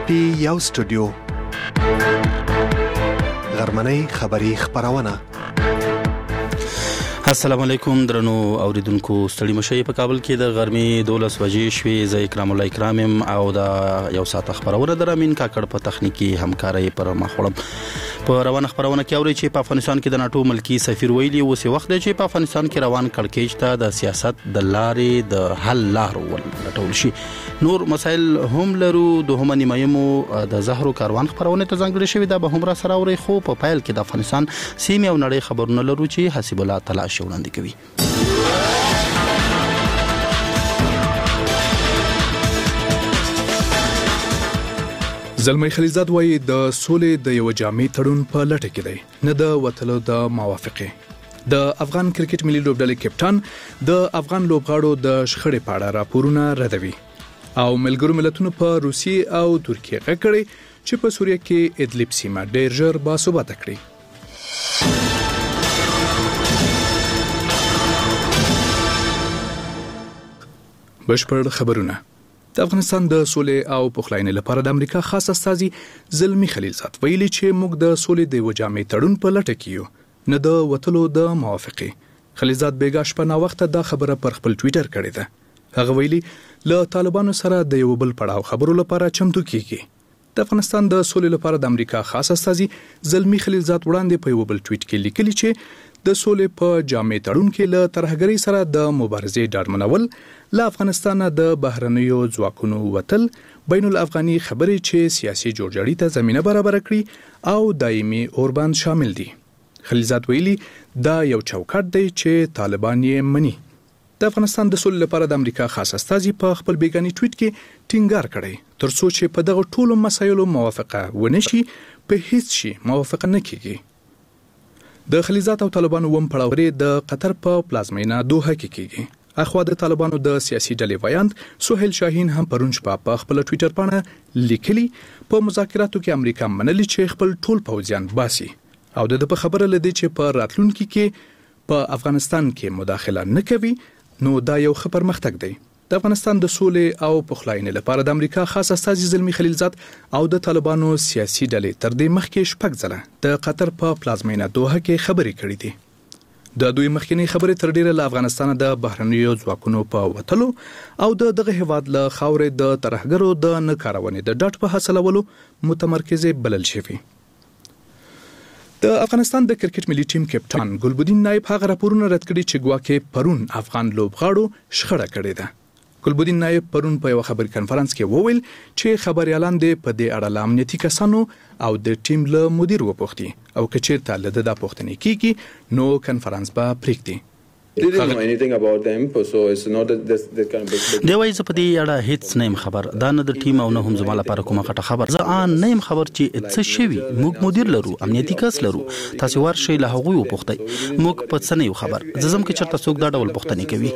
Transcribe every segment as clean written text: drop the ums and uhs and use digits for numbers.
پټي یو سټوډیو غرمنۍ خبری خبرونه. السلام علیکم درنو اوریدونکو، ستړي مشي په کابل کې د غرمې 12 بجې شوې. زه اکرام الله اکرامم او دا یو ساعت خبرونه درامین کاکړ په تخنیکی همکاري پر مخ وړم. په روان خبرونه کې اوري چې په افغانستان کې د ناتو ملکی سفیر ویلي اوس وخت دی چې په افغانستان کې روان کړکېچ ته د سیاست د لارې د حل لارو ولټول شي. نور مسائل هم لرو. دوهمه نیمایمو د زهرو کاروان خبرونه ته ځانګړي شوی دا به هم را سره اوري. خو په پایل کې د افغانستان سیمه او نړۍ خبرونه لرو چې حسیب الله تلاش وړاندې کوي. زلمی خلیزاد وایي د سولې د یو جامع تړون په لټه کې دی، نه د وټلو د موافقه. د افغان کرکټ ملي لوبډلې کپټان د افغان لوبغاړو د شخړې په اړه راپورونه ردوي او ملګرو ملتونو په روسیې او ترکیې غږ چې په سوریه کې ادلب سیمه ډېر ژر باثباته کړي. بشپړ خبرونه. د افغانستان د سولې او پخلاینې لپاره د امریکا خاص استازي زلمی خلیلزاد ویلي چې موږ د سولې د یو جامع تړون په لټه کې یو، نه د وټلو د موافقه. خلیلزاد بیګا شپه نا وخت دا خبره پر خپل ټوئیټر کړې ده. هغه ویلي له طالبانو سره د یو بل پړاو خبرو لپاره چمتو کیږي. د افغانستان د سولې لپاره د امریکا خاص استازي زلمی خلیلزاد وړاندې په یو بل ټوئیټ کې لیکلي چې د سولې په جامع تړون کې له ترهګرۍ سره د مبارزې ډاډمنول، له افغانستان د بهرنیو ځواکونو وتل، بین الافغاني خبرې چې سیاسي جوړجاړي ته زمينه برابر کړي او دایمي اوربند شامل دي. خلیلزاد ویلي دا یو چوکاټ دی چې طالبان یې مني. د افغانستان د سولې لپاره د امریکا خاص استازي په خپل بیګانی ټویټ کې ټینګار کړی ترڅو چې په دغه ټولو مسایلو موافقه ونشي، په هیڅ شي موافقه نه کیږي. د خلیلزاد او طالبانو وم پړاوري د قطر په پلازمینه دوحه کې کیږي. اخوا د طالبانو د سیاسي ډلې وایند سهیل شاهین هم پرون شپه په خپل ټوئیټر باندې لیکلي په مذاکراتو کې امریکا منلي چې خپل ټول پوځیان باسي او د په خبره لدی چې په راتلونکي کې په افغانستان کې مداخله نه کوي. نو دا یو ښه پرمختګ دی. د افغانستان د سولې او پخلاینې لپاره د امریکا خاص استازي زلمی خلیلزاد او د طالبانو سیاسي ډلې تر دې مخکې شپږ ځله د قطر په پلازمینه دوحه کې خبرې کړې دي. د دوی مخکنی خبرې تر ډیره له افغانستان د بهرنیو ځواکونو په وټلو او دغه هیواد له خاورې د ترهګرو د نکارونې د ډاټ په حاصلولو متمرکزه بلل شوی. د افغانستان د کرکټ ملي ټیم کپټان ګلبدین نایب هغه راپورونه رد کړي چې ګواکې پرون افغان لوبغاړو شخړه کړې ده. ګلبدین نایب پرون په یو خبري کانفرنس کې وویل چې خبريالان دې په دې اړه له امنیتي کسانو او د ټیم له مدیر وپوښتي او که چیرته له دا پوښتنې کیږي نو کانفرنس به پریږدي. دی وایي زه په دې اړه هیڅ نه يم خبر. دا نه د ټیم او نه هم زما لپاره کومه غټه خبر. زه نه يم خبر چې څه شوی. موږ مدیر لرو، امنیتي کس لرو. تاسو ورشي له هغوی وپوښتئ. موږ په څه نه یو خبر. زم کې چرته څوک دا ډول پوښتنې کوي.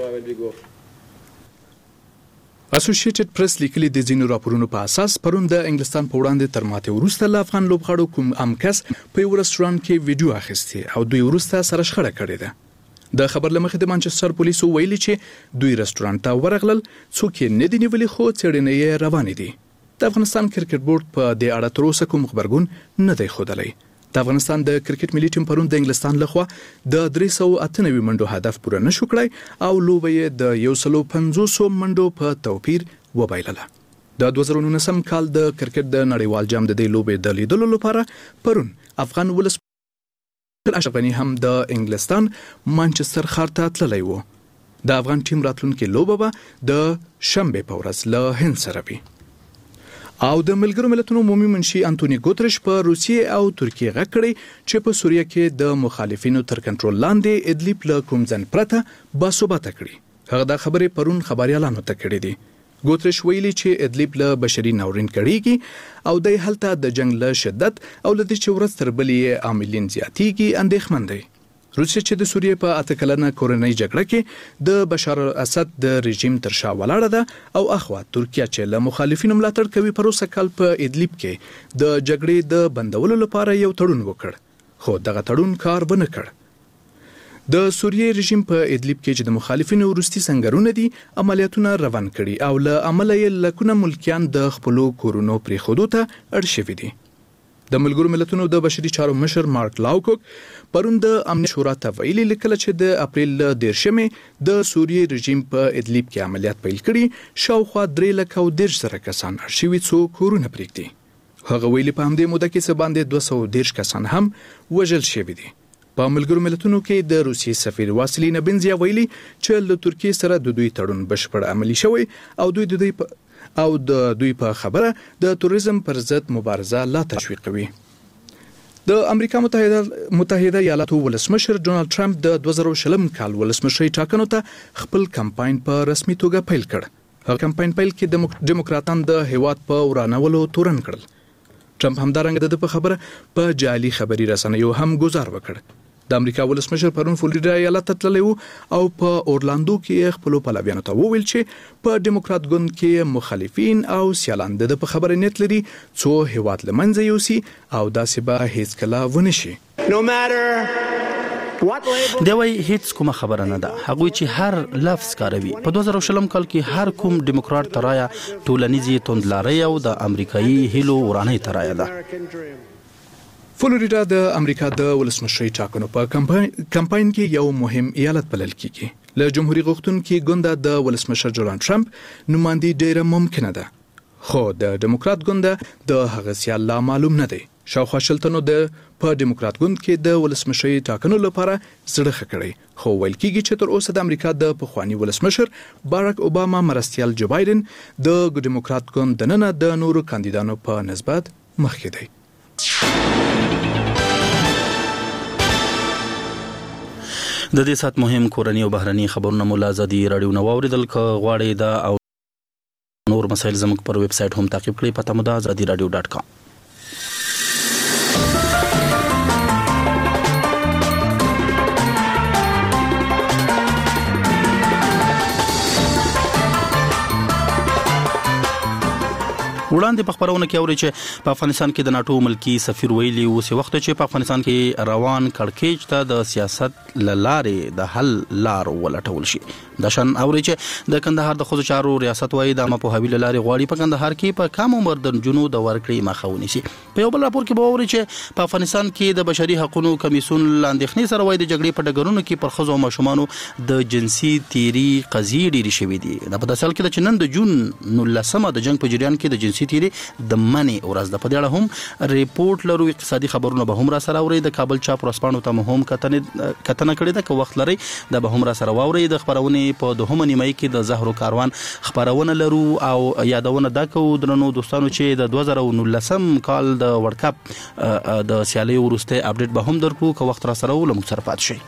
اسوسییټډ پریس لیکلي د ځینو راپورونو په اساس پرون د انګلستان په وړاندې تر ماتې وروسته له افغان لوبغاړو کوم امکس په یو رستورانت کې ویډیو اخیستی او دوی وروسته سره شخړه کړې ده. د خبر لمخې د مانچستر پولیسو ویلي چې دوی رستورانت ته ورغلل، څوک یې نه دي نیولي خو څېړنې یې روانې دي. د افغانستان کرکټ بورډ په دې اړه تر اوسه کوم خبرګون نه دی ښودلی. د افغانستان د کرکټ ملي ټیم پرون د انګلستان لخوا د 398 منډو هدف پوره نشو کړای او لوبه یې د 150 منډو په توپیر وبایلله. د 2019 کال د کرکټ د نړیوال جام د دې لوبې د لیدلو لپاره پرون افغان ولس اشرفنی هم د انګلستان مانچستر ښار ته تللی و. د افغان ټیم راتلونکي لوبه به د شنبه په ورځ له هند سره وي. او د ملګرو ملتونو عمومي منشي انټونی ګوتریش په روسیې او ترکیې غږ کړی چې په سوریه کې د مخالفینو تر کنټرول لاندې ادلب له کوم ځن پرته باثباته کړي. هغه دا خبرې پرون خبريالانو ته کړې دي. ګوتریش ویلي چې ادلب له بشري ناورین کړيږي او د هلته د جنگ له شدت او له دې چې ورځ تر بلې عاملین زیاتېږي اندېښمن دي. روسیه چې د سوریې په 8 کلنه کورنۍ جګړه کې د بشار الاسد د رژیم تر شا ولاړه ده او اخوا ترکیه چې له مخالفینو ملاتړ کوي په روسه کال په ادلب کې د جګړې د بندولو لپاره یو تړون وکړ، خو دغه تړون کار ونه کړ. د سوریې رژیم په ادلیب کې چې د مخالفینو وروستي سنگرونه دي عملیاتونه روان کړي او له عمله یې لکونه ملکیان د خپلو کورونو پرېښودو ته اړ شوي دي. د ملګرو ملتونو د بشري چارو مشر مارک لاوکوک پرون د امنیت شورا ته ویلي لیکل چې د اپریل 13 د سوریې رژیم په ادلیب کې عملیات پیل کړي شاوخوا 3,10,000 کسان اړ شوي څو کورونه پرېږدي. هغه ویلي په همدې موده کې څه باندې 210 کسان هم وژل شوي دي. په ملګرو ملتونو کې د روسیې سفیر واسیلی نبنزیا ویلي چې له ترکیې سره د دوی تړون بشپړ عملی شوی او د دوی په خبره د توریزم پر ضد مبارزه لا تشویقوي. د امریکا متحده ایالاتو ولسمشر ډونالد ټرمپ د 2020 کال ولسمشرۍ ټاکنو ته خپل کمپاین په رسمي توګه پیل کړ. هغه کمپاین پیل کې ډیموکراتان د هیواد په ورانولو تورن کړل. ټرمپ همدارنګه د خبره په جعلي خبري رسنیو هم گزار وکړ. د امریکا ولسمشر پرون فلوریډا ایالت ته تللی او په اورلاندو کې خپل پلویانو ته وویل چې په ډیموکرات ګوند کې مخالفین او سیالان د په خبره نیت لري څو هیواد لمنځه یوسي او داسې به هیڅ کله ونه شي. دی وایي هیڅ کومه خبره نه ده. هغوی چې هر لفظ کاروي په 2020 کال کې هر کوم ډیموکرات ترایا ټولنیزې توندلارۍ او د امریکایي هیلو ورانۍ ترایا ده. فلوریډا د امریکا د ولسمشرۍ ټاکنو په کمپاین کې یو مهم ایالت بلل کیږي. له جمهوریت غوښتونکي ګوند د ولسمشر ډونالد ټرمپ نمائندګي ډیره ممکنه ده، خو د ډیموکرات ګوند د هغه سیال لا معلوم نه دی. شاوخوا شلتنو د په ډیموکرات ګوند کې د ولسمشرۍ ټاکنو لپاره زړه ښه کړی، خو ویل کیږي چې تر اوسه د امریکا د پخوانی ولسمشر باراک اوباما مرستیال جو بایدن د ډیموکرات ګوند دننه د نورو کاندیدانو په نسبت مخکې دی. د دې سات مهم کورنی او بهرني خبرونه مو لازدي رادیو نو اوریدل ک غواړي دا او نور مسایل زموږ پر ویب سټ هم تعقیب کړئ. پته مو ده azadiradio.com. وړاندې په خبرونه کې اوري چې په افغانستان کې د ناتو ملکی سفیر ویلي اوس وخت چې په افغانستان کې روان کړکېچ ته د سیاست لارې د حل لار ولټول شي. د شان اوري چې د کندهار د خوځو چارو ریاست وایي د مپوهاوی لارې غواړي په کندهار کې په کم عمر د جنونو د ورکړې مخاوني شي. په یو بل راپور کې به اوري چې په افغانستان کې د بشري حقوقو کمیسیون لاندېخنې سره وایي د جګړې په ډګرونو کې پر خزو او ماشومانو د جنسي تیری قضیې ډېرې شوې دي. د په داسې حال کې د نن د جون 19 د جنگ په جریان کې د جنسي تیری د منی ورځ د پدې اړه هم ریپورت لرو. اقتصادي خبرونه به هم را سره اوري. د کابل چاپ ورسپانو ته هم کتنه کړې ده که وخت لري د به هم را سره واوري. د خبرونه په دوهمه نیمه کې د زهرو کاروان خبرونه لرو او یادونه دا کو درنو دوستانو چې د 2019 کال د ورلد کپ د سیالي ورسته اپډیټ به هم درکو که وخت را سره ولوم سره پات شي.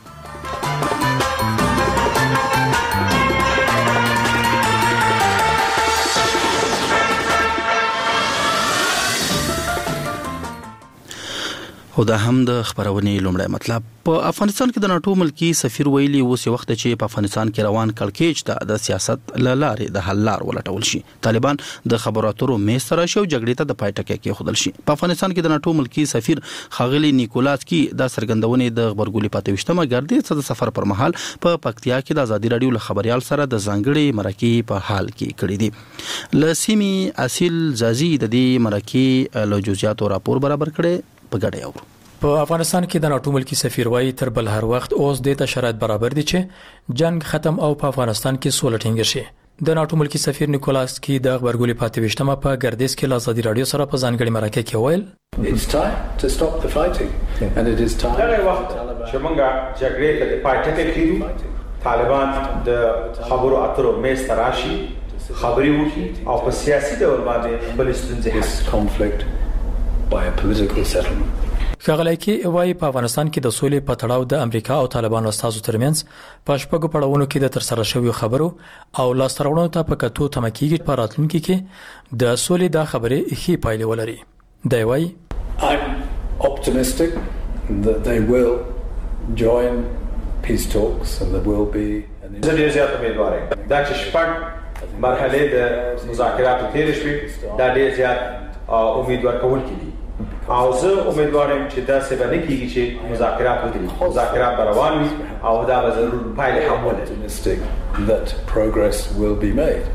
او دا هم د خبرونې لومړی مطلب. په افغانستان کې د ناتو ملکی سفیر ویلي اوس وخت چې په افغانستان کې روان کړکېچ ته د سیاست لارې د حل لار ولټول شي. طالبان د خبراتو میز سره شو جګړې ته د پای ټکی کې خودل شي. په افغانستان کې د ناتو ملکی سفیر خاغلی نیکولاس کی د سرګندونې د خبرګولي پاتويشتمه ګردې د سفر پر مهال په پکتیا کې د ازادي رادیو له خبريال سره د ځانګړي مرکې په حال کې کړې دي. لسیمی اصل زازي د دې مرکې له جزئیاتو راپور برابر کړي په ګډه اورو. په افغانستان کې د ناتو ملکی سفیر وایي تر بل هر وخت اوس د شرایط برابر دي چې جنگ ختم او په افغانستان کې سوله ټینګ شي. د ناتو ملکی سفیر نیکولاس کی د خبرګولي پاتويشتمه په ګردیز کې له ازادي رادیو سره په ځانګړي مرکه کې ویل It's time to stop the fighting and it is time دا وخت چې موږ جګړې ته د پای ټکی کړو. طالبان د خبرو اترو میز تراشي خبري وکړي او په سیاسي ډول باندې بل ستونزې conflict by a political settlement. ښاغلی کې وایي په افغانستان کې د سولې په تړاو د امریکا او طالبانو استازو ترمنځ په شپږو پړاوونو کې د ترسره شویو خبرو او لاسته راوړنو ته په کتو تمه کېږي په راتلونکي کې د سولې دا خبرې ښې پایلې ولري. دی وایي I'm optimistic that they will join peace talks and there will be زه ډېر زیات امیدوار یم دا چې شپږ مرحلې د مذاکراتو تېرې شوې دا ډېر زیات امید ورکوونکي دي. او زه امیدوارم چې دا څه باندې کیږي چې مذاکرات وکړي مذاکرات روان وي او دا به ضرور پایله هم ولري that progress will be made.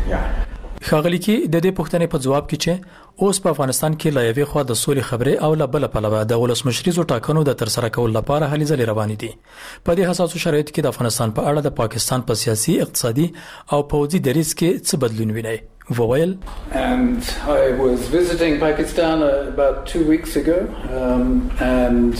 ښاغلي کې د دې پوښتنې په جواب کې چې اوس په افغانستان کې لا یوې خوا د سولې خبرې او لا بل پلوه د ولسمشریزو ټاکنو د ترسره کولو لپاره هلې ځلې روانې دي. په دې حساسو شرایطو کې د افغانستان په اړه د پاکستان په سیاسي اقتصادي او پوځي دریځ کې څه بدلون وینئ؟ وویل And I was visiting Pakistan about 2 weeks ago and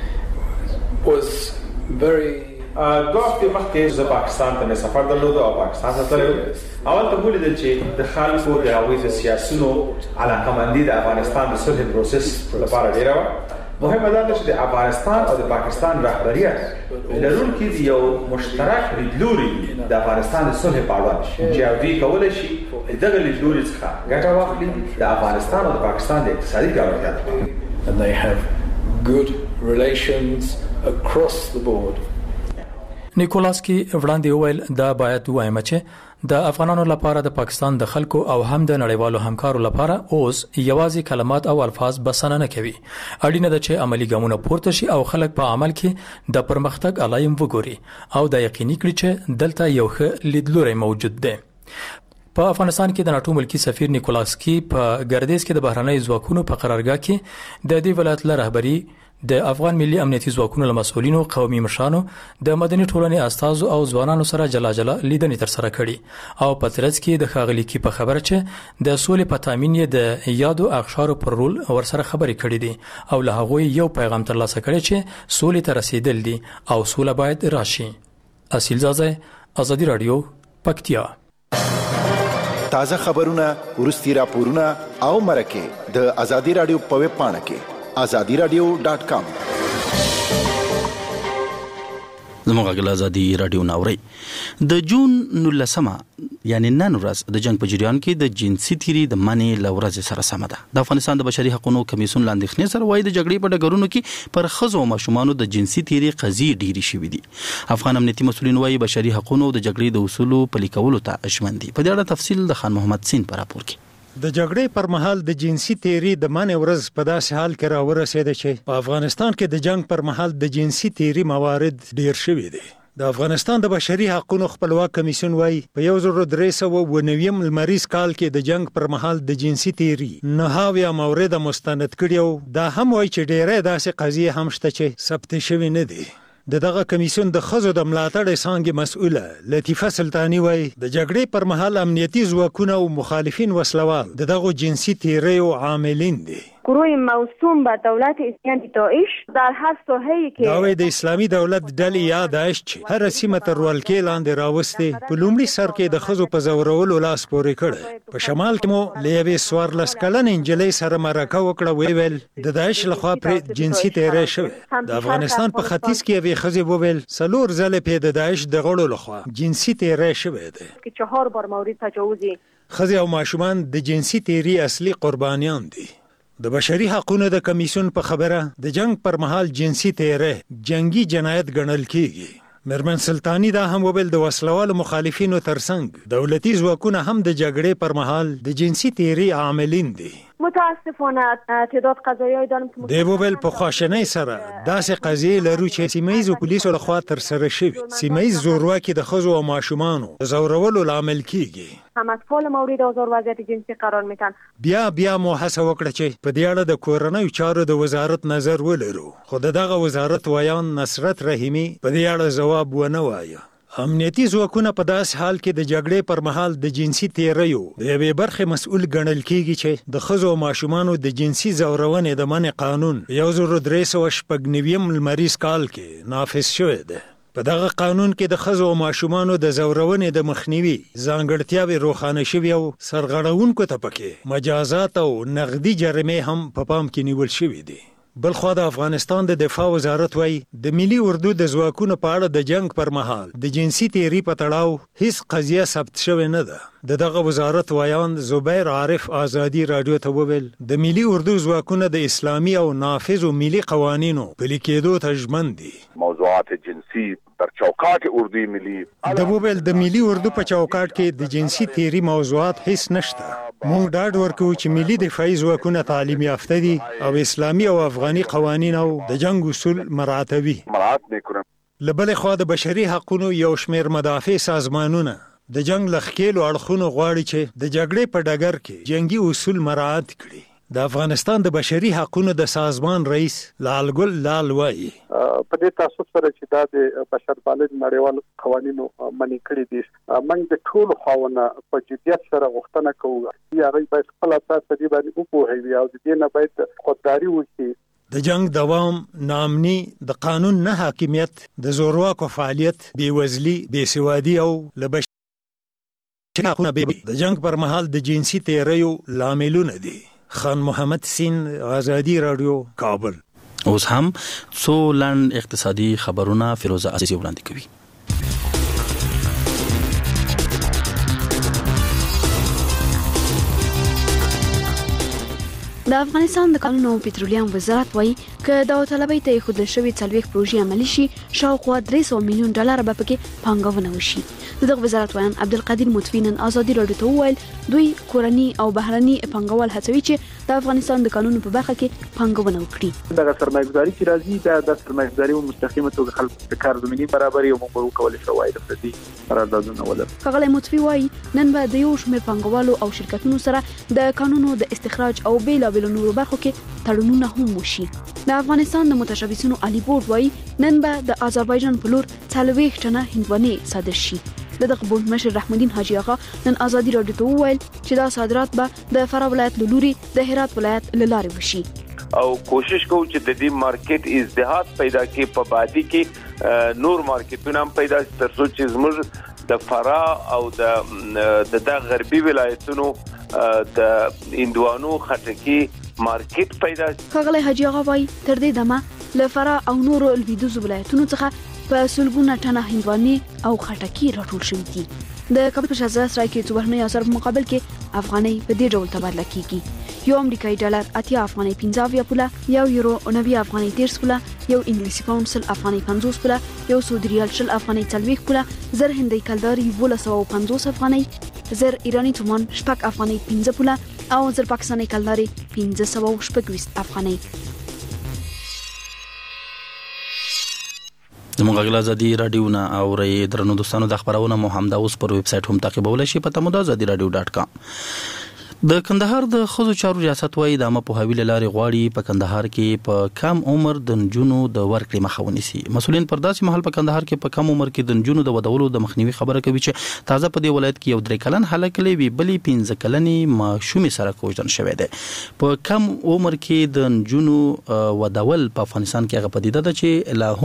was very دو هفته مخکې زه پاکستان ته سفر درلود او پاکستان ته تللی اول ته ولیدل چې د خلکو د هغوی د سیاسونو علاقمندي د افغانستان د صلح پروسس لپاره ډیره مهمه ده چې د افغانستان او د پاکستان رهبریت لرونکي د یو مشترک لیدلوري د افغانستان د صلح په اړه چې دوی کولای شي دغه لیدلوري څخه ګټه واخلي د افغانستان او د پاکستان د اقتصادي پیاوړتیا لپاره and they have good relations across the board. نیکولاسکی وړاندې وویل دا باید وایم چې د افغانانو لپاره د پاکستان د خلکو او هم د نړیوالو همکارو لپاره اوس یوازې کلمات او الفاظ بسنه نه کوي. اړینه ده چې عملی ګامونه پورته شي او خلک په عمل کې د پرمختګ علایم وګوري او د یقیني کړي چې دلته یو ښه لیدلوری موجود دی. په افغانستان کې د ناټو ملکی سفیر نیکولاسکی په ګردیز کې د بهرنۍ ځواکونو په قرارګاه کې د دې ولایت له رهبری د افغان ملي امنیتي ځواکونو له مسؤلینو قومي مشرانو د مدني ټولنې استازو او ځوانانو سره جلا لیدنې ترسره کړي او په ترڅ کې د ښاغلي کی په خبره چې د سولې په تامین یې د یادو اقشارو پر رول ورسره خبرې کړې دي او له هغوی یو پیغام ترلاسه کړی چې سولې ته رسیدل دي او سوله باید راشي. اصیل زازه، ازادي رادیو، پکتیا. تازه خبرونه، ورستي راپورونه او مرکه د ازادي رادیو په ویب پاڼه کې azadiradio.com. زموږ غږ ازادي رادیو ناوري. د جون 19 یعنی نن ورځ د جنگ په جریان کې د جنسي تیری د منې لورځ سره سم ده. د افغانستان د بشري حقوقو کمیسیون لاندې سره وایي د جګړې په ډګرونو کې پر ښځو او ماشومانو د جنسي تیری قضیې ډېری شوې دي. افغان امنیتي مسؤلین وایي بشري حقوقو د جګړې د اصولو پلي کولو ته ژمن دي. په دې اړه تفصیل د خان محمد سین په راپور کې. د جګړې پر مهال د جنسي تیری د منې ورځ په داسې حال کې راورسېده چې په افغانستان کې د جنگ پر مهال د جنسي تیری موارد ډیر شوي دي. د افغانستان د بشري حقوقو خپلواک کمیسیون وایي په 1399 لمریز کال کې د جنگ پر مهال د جنسي تیری 9 مورد مستند کړي او دا هم وایي چې ډېرې داسې قضیې هم شته چې ثبت شوي نه دي. دغه کمیسیون د خزو د ملاتړ څنګه مسؤله لطیفه سلطانی وایي د جګړې پر مهال امنیتي ځواکونه او مخالفین وسلوال دغه جنسي تیری او عاملین دي. گروه موسوم به دولت اسلامی داعش در هر ساحه‌ای که دا د اسلامي دولت ډلې یا داعش چې هر سیمه تر ولکې لاندې راوستي په لومړي سر کې د خزو په زورولو لاس پورې کړ. په شمال کې مو لېوي سوارلس کلن انجلۍ سره مرکه وکړه ویل د داعش لخوا پر جنسي تیری شوی. د افغانستان په ختیځ کې یوې خزې وویل سلور ځله په د داعش د غړو لخوا جنسي تیری شوی دی. که 4 بار مورد تجاوزی خزې او ماشومان د جنسي تیری اصلي قربانیان دي. د بشري حقوقو د کمیسیون په خبره د جنگ پر مهال جنسي تیری جنگي جنایت ګڼل کیږي. مرمن سلطانی دا هم وبل د وسلوالو مخالفینو ترڅنګ دولتي ځواکونه هم د جګړې پر مهال د جنسي تیری عاملین دي. متاسفانه تعداد قضایای دارم که د وبل په خواشنۍ سره داسې قضیې لرو چې سیمایي پولیسو لخوا تر سره شوي. سیمایي زورواکي د خزو او ماشومانو زورولو لامل کیږي. اطفال مورد آزار وضعیت جنسی قرار میتن. بیا مو هڅه وکړه چې په دې اړه د کورنۍ چارو د وزارت نظر ولرو. خو دغه وزارت وایان نصرت رحیمی په دې اړه جواب ونه وایي. امنیتي ځواکونه په داس حال کې د جګړې پر مهال د جنسي تیریو د یوې برخې مسؤل ګڼل کیږي چې د ښځو او ماشومانو د جنسي زورونې د منع قانون 1390 لمریز کال کې نافذ شوی دی. په دغه قانون کې د ښځو او ماشومانو د زورونې د مخنیوي ځانګړتیاوې روښانه شوي او سرغړونکو ته پکې مجازات او نقدي جریمې هم په پام کې نیول شوي دي. بلخوا د افغانستان د دفاع وزارت وایي د ملي اردو د ځواکونو په اړه د جنگ پر مهال د جنسي تیری په تړاو هیڅ قضیه ثبت شوې نه ده. دغه وزارت وایان زبیر عارف ازادي رادیو ته وویل د ملي اردو ځواکونه د اسلامي او نافذ ملي قوانینو پلي کېدو ته ژمن دي. موضوعات جنسي در چوکاټ اردو ملي د وویل د ملي اردو په چوکاټ کې د جنسي تیری موضوعات هیڅ نشته. موږ ډاډ ورکوو چې ملي دفاعي ځواکونه تعلیم یافته دي او اسلامي او افغاني قوانین او د جنگ اصول مراعاتوي. له بلې خوا د بشري حقوقو یو شمېر مدافع سازمانونه د جنگ لخکېلو اړخونو غواړي چې د جګړې په ډګر کې جنگي اصول مراعات کړي. د افغانستان د بشري حقوقو د سازمان رئیس لالګل لال وایي په دې تاسو سره چې دا د بشر پالنې نړیوال قوانینو منې کړي دي، موږ د ټولو خواونه په جديت سره غوښتنه کوو چې هغه باید خپل اساس دې باندې وپوهوي او د دې نه باید خودداري وکړي. د جنگ دوام، ناامني، د قانون نه حاکمیت، د زورواکو فعالیت، بیوزلي، بیسوادي او د جنگ پر مهال د جنسي تیریو لاملونه دي. خان محمد سین، آزادی رادیو، کابل. اوس هم څو لنډ اقتصادي خبرونه فیروزه عزیزی وړاندې کوي. د افغانستان د کانونو او پټرولیم وزارت وایي که داوطلبۍ ته ایښودل شوي 40 پروژې عملي شي، شاوخوا 300 میلیون ډالر به پکې پانګونه وشي. دغه وزارت وایي عبدالقادر مطفی نن آزادي رادیو ته وویل دوی کورني او بهرني پانګوال هڅوي چې د افغانستان د کانونو په برخه کې پانګونه وکړي. دغه سرمایه‌ګذاري چې راځي د سرمایه‌ګذاري مستقیمه توګه خلکو ته کار زمینی برابري او موږ وکولای شو وایي د فردي قراردادونه ولر. ښاغلی مطفی وایي نن به د یو شمېر پانګوالو او شرکتونو سره د کانونو د استخراج او بیلابیلو نورو برخو کې تړونونه هم وشي. د افغانستان د متشبثینو عالی بورډ وایي نن به د آذربایجان په لور 40 ټنه هندوانې صادر شي. دغه بورډ مشر رحمالدین حاجی آغا نن آزادي رادیو ته وویل چې دا صادرات به د فراه ولایت له لوري د هرات ولایت له لارې وشي او کوشش کوو چې د دې مارکیټ ازدحام پیدا کړي، په بادي کې نور مارکیټونه هم پیدا شي ترڅو چې زموږ د فراه او د غربي ولایتونو د هندوانو خټکی مارکیټ پیدا شي. ښاغلی حاجی آغا وایي تر دې دمه له فراه او نورو لویدیځو ولایتونو څخه په سلګونه ټنه هندوانې او خټکی راټول شوي دي. د کابل په شاه سرای کې څو بهرني اثار په مقابل کې افغانۍ په دې ډول تبادله کیږي. یو امریکایي ډالر 80 افغانۍ 15 پوله، یو یورو 90 افغانۍ 30 پوله، یو انګلیسي پاوند 100 افغانۍ 50 پوله، یو سعودي ریال 100 افغانۍ 40 پوله، زر هندۍ کلدار 1250 افغانۍ، زر ایرانی تومان 6 افغانۍ 15 پوله او زر پاکستاني کلدار 1526 افغانۍ. د مغاغلا ازادي رادیو نه اوري درنو دوستانو د خبرونه مو هم د اوس پر ویب سټ هم تعقیبولای شي په تمو د azadiradio.com. د کندهار د خزو چارو ریاست وایي د په حویل لارې غواړي په کندهار کې په کم عمر د نجونو د ورکړې مخه ونیسي. مسولین پر داسې مهال په کندهار کې په کم عمر کې د نجونو د ودولو د مخنیوي خبره کوي چې تازه په دې ولایت کې یو 3 کلن هلک لوي بلې 15 کلنې ماشومې سره کوژدن شوې ده. په کم عمر کې د نجونو ودول په افغانستان کې هغه پدیده ده چې لا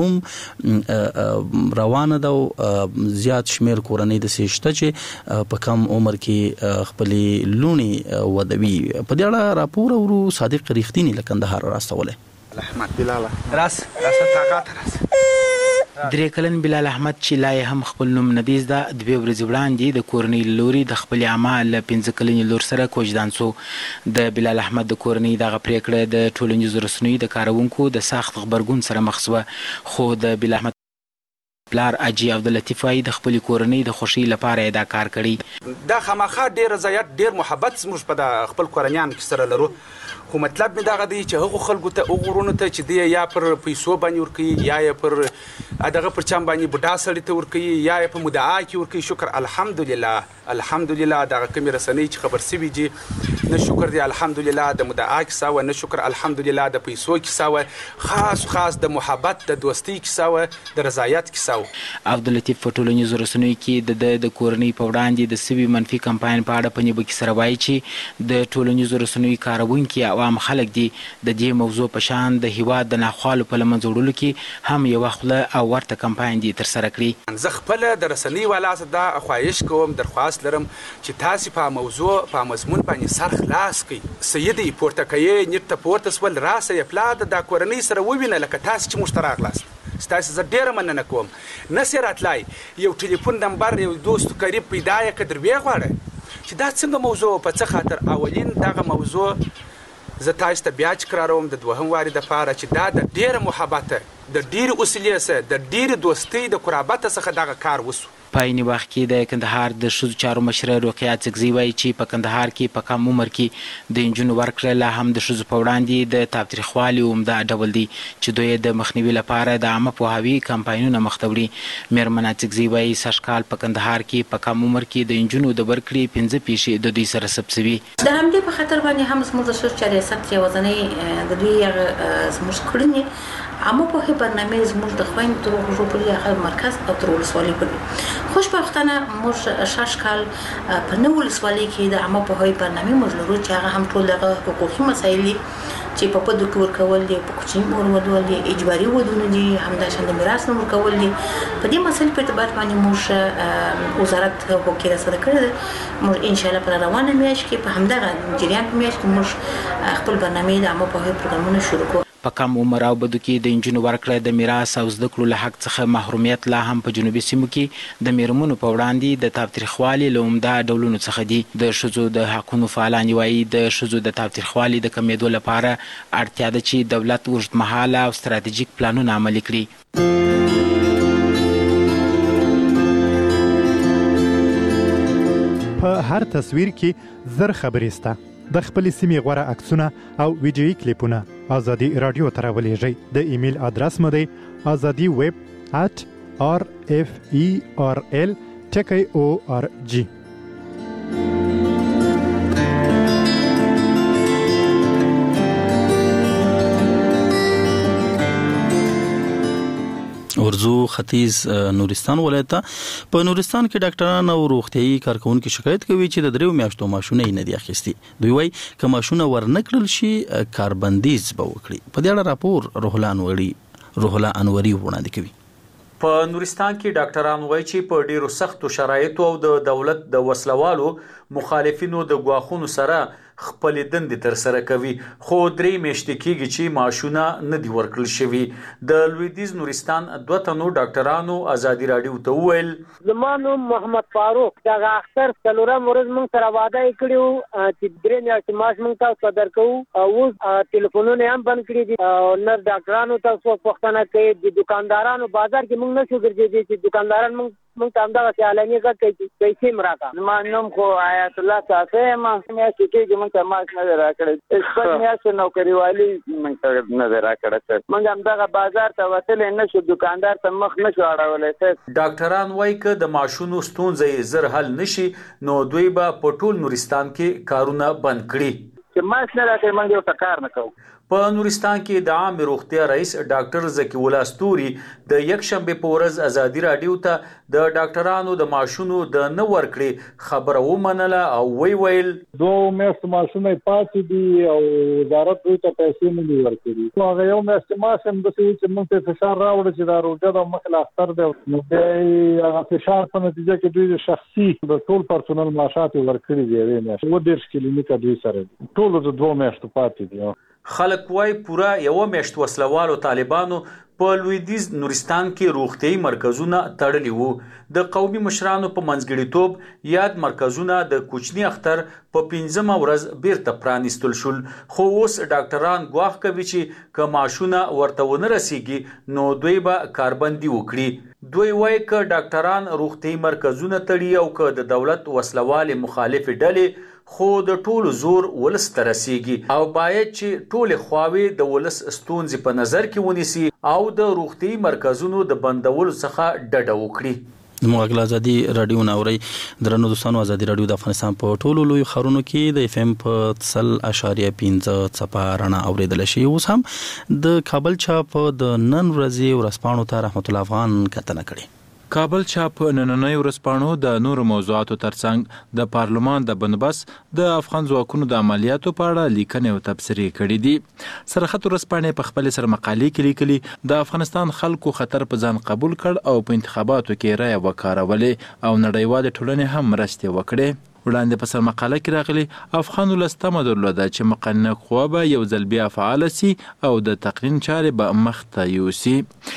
هم روانه ده او زیات شمیر کورنۍ د سشته چې په کم عمر کې خپلې لونی ودوي. په دې اړه راپور ورو صادق ریختینی لکندهار راستوله. احمد بلال راس طاقت راس 3 کلن بلال احمد چې لا هم خپل نوم ندیز ده د 2 ورځې وړاندې د کورنۍ لوري د خپل عمل 15 کلن لور سره کوژدان سو. د بلال احمد د کورنۍ دغه پریکړه د ټولنیزو رسنیو د کارونکو د سخت خبرګون سره مخ شو، خو د بلال احمد پلار اجي عبداللطیف وايي د خپل کورنۍ د خوشي لپاره دا کار کړی. دا خامخا ډیر رضایت ډیر محبت موږ په خپل کورنیان کې سره لرو، خو مطلب می دغه دی چې هغه خلکو ته وګورونه ته چې دی یا پر پیسو باندې ورکي یا پر دغه پر چم باندې بډا سړی ته ورکي یا په مدعا کې ورکي. شکر الحمدلله دغه کمی رسنۍ چې خبر سوي دي، نه شکر دی الحمدلله د مدعا کې ساوه، نه شکر الحمدلله د پیسو کې ساوه، خاص د محبت د دوستۍ کې ساوه، د رضایت کې ساوه. عبداللطیف په ټولنیزو رسنیو کې د کورنۍ په وړاندې د سوي منفي کمپاین په اړه په نیبه کې سره وایي چې د ټولنیزو رسنیو کارونکي عوام خلک دي د دې موضوع په شان د هیواد د ناخوالو په لمنځه وړلو کې هم یو خپل او ورته کمپاین دي تر سره کړی. زه خپل د رسنۍ والا دا خواهش کوم، درخواست لرم چې تاسو په موضوع په مضمون باندې سر خلاص کړئ. سیدي پورته کوي نیت پورته سول راسه یپلاد د کورنۍ سره ووینه لکه تاسو چې مشترک لاست. ستاسو زه ډیره مننه کوم. نسې راتلای یو ټلیفون نمبر یو دوست قریب پیدا یې کړ وی غواړي چې دا څنګه موضوع په څه خاطر. اولین دغه موضوع زه تاسو ته بیا تکراروم د دوهم واري د پاره چې دا د ډیره محبت د ډېرې وسیلې سره د ډېرې دوستۍ د قرابت څخه دغه کار وسو. په عین وخت کې د کندهار د ښځو چارو مشره رقیه اڅکزي وایي چې په کندهار کې په کم عمر کې د نجونو ورکړه لا هم د ښځو په وړاندې د تاوتریخوالي عمده ډول دی چې دوی د مخنیوي لپاره د عامه پوهاوي کمپاینونه مخ ته وړي. میرمن اڅکزي وایي سږکال په کندهار کې په کم عمر کې د نجونو د ورکړې 5 پیښې د دوی سره ثبت شوي. د همدې په خاطر باندې هم زموږ د ښځو چارو ریاست یوازینی د دوی زموږ کړنې عامه پوهې برنامې زموږ د خویندو تر غوږو پورې هغه مرکز او تر ولسوالۍ پورې. خوشبختانه موږ شش کال په نو ولسوالۍ کې د عامه پوهې برنامې موږ لرو چې هغه هم ټول دغه حقوقي مسایل دي چې په پدو کې ورکول دي، په کوچني مور ورکول دي، اجباري ودونه دي، همداشان د میراث نه ورکول دي. په دې مسایل په اعتبار باندې موږ وزارت حقوقي رساله کړې ده. موږ ان شاء الله په روانه میاشت کې په همدغه جریان په میاشت کې موږ خپل برنامې د عامه پوهې پروګرامونه شروع کوو. په کم عمر او بدو کې د نجونو ورکړه د میراث او زده کړو له حق څخه محرومیت لا هم په جنوبي سیمو کې د میرمنو په وړاندې د تاوتریخوالي له عمده ډولونو څخه دي. د ښځو د حقونو فعالان وایي د ښځو د تاوتریخوالي د کمېدو لپاره اړتیا ده چې دولت اوږدمهاله او ستراتیژیک پلانونه عملي کړي. په هر تصویر کې زر خبرې سته. د خپلې سیمې غوره عکسونه او ویډیویي کلیپونه ازادي رادیو ته راولېږئ. د ایمیل ادرس مو دی azadiweb@rferl.org. ورزو ختیځ نورستان ولایت په نورستان کې ډاکټران او روغتيایي کارکونکو شکایت کوي چې د 3 میاشتو ماشونه نه دي اخیستي. دوی وايي چې ماشونه ورنکړل شي کاربندیز به وکړي. په دې اړه راپور روح الله انوري وړاندې کوي. په نورستان کې ډاکټران وایي چې په ډیرو سختو شرایطو او د دولت د وسلوالو مخالفینو د غواخونو سره خپل دندې تر سره کوي، خو 3 میاشتې کېږي چې معاشونه نه دي ورکړل شوي. د لویدیځ نورستان 2 تنو ډاکټرانو ازادي رادیو ته وویل زما نوم محمد فاروق دغه اختر څلورم ورځ موږ سره وعده کړو چې 3 میاشتې معاش موږ تاسو درکو او ټلیفونونه هم بند کړي دي او نه ډاکټرانو تاسو پوښتنه کوي. د دکاندارانو بازار کې موږ نشو ګرځېدي چې دکانداران موږ ته همدغه اعلانیه کوي چې پیسې مراکا. زما نوم خو آیت الله صافی ما میاشتې کېږي موږ ته معاش نه راکړی. شپږ میاشتې نوکریوالي موږ ته نه راکړی. موږ همدغه بازار ته وتلی نشو، دکاندار ته مخ نشو اړولی. ډاکټران وایي که د معاشونو ستونزې زر حل نشي نو دوی به په ټول نورستان کې کارونه بند کړي. چې معاش نه راکړي موږ یو کار نه کوو. په نورستان کې د عام روغتیا رئیس ډاکټر زکی الله استوري د یک شنبه په ورځ ازادي رادیو ته د ډاکټرانو د معاشونو د نه ورکړې خبره ومنله او ویل 2 میاشتې معاشونه پاتې دي او وزارت دوی ته پیسې نه دي ورکړي. هغه یو میاشتې معاش هم د چې موږ ته فشار راوړ چې دا روزه د مخله اختر دی نو هغه فشار په نتیجه کې دوی شخصي د ټول پرسونل معاشات ورکړي دي. و ډیر کلینیکا دوی سره ټول د 2 میاشتو پاتې دي. خلک وای پورا یو میاشت وسلوالو طالبانو په لویدیځ نورستان کې روغتيایي مرکزونه تړلي وو. د قومي مشرانو په منځګړیتوب یاد مرکزونه د کوچني اختر په 15مه ورځ بیرته پرانیستل شول، خو اوس ډاکټران ګواښ کوي چې که معاشونه ورته ونه رسیږي نو دوی به کاربندي وکړي. دوی وایي که ډاکټران روغتيایي مرکزونه تړي او که د دولت وسلوالې مخالف ډلې خو د ټولو زور ولس ته رسیږي او باید چې ټول خواوې د ولس ستونزې په نظر کې ونیسي او د روغتي مرکزونو د بندولو څخه ډډه وکړي. موږ ازادي رادیو ناوري درنو دوستانو ازادي رادیو د افغانستان په ټولو لوی خارونو کې د اف ام په 0.5 څپه رڼا اوریدل شي. اوس هم د کابل چاپ د نن ورځې ورځپاڼو ته رحمت الله افغان کتنه کړي. کابل چاپ نننۍ ورځپاڼو د نورو موضوعاتو ترڅنګ د پارلمان د بندوبست د افغان ځواکونو د عملیاتو په اړه لیکنې او تبصرې کړې دي. سرحد ورځپاڼې په خپل سر مقالې کې لیکلي د افغانستان خلکو خطر په ځان قبول کړ او په انتخاباتو کې رایه وکارولې او نړیوال ټولنې هم مرستې وکړې. وړاندې په سر مقاله کې راغلي افغان ولس تمه درلوده چې مقننه قوه به یو ځل بیا فعال سي او د تقنین چارې به مخ ته یوسي.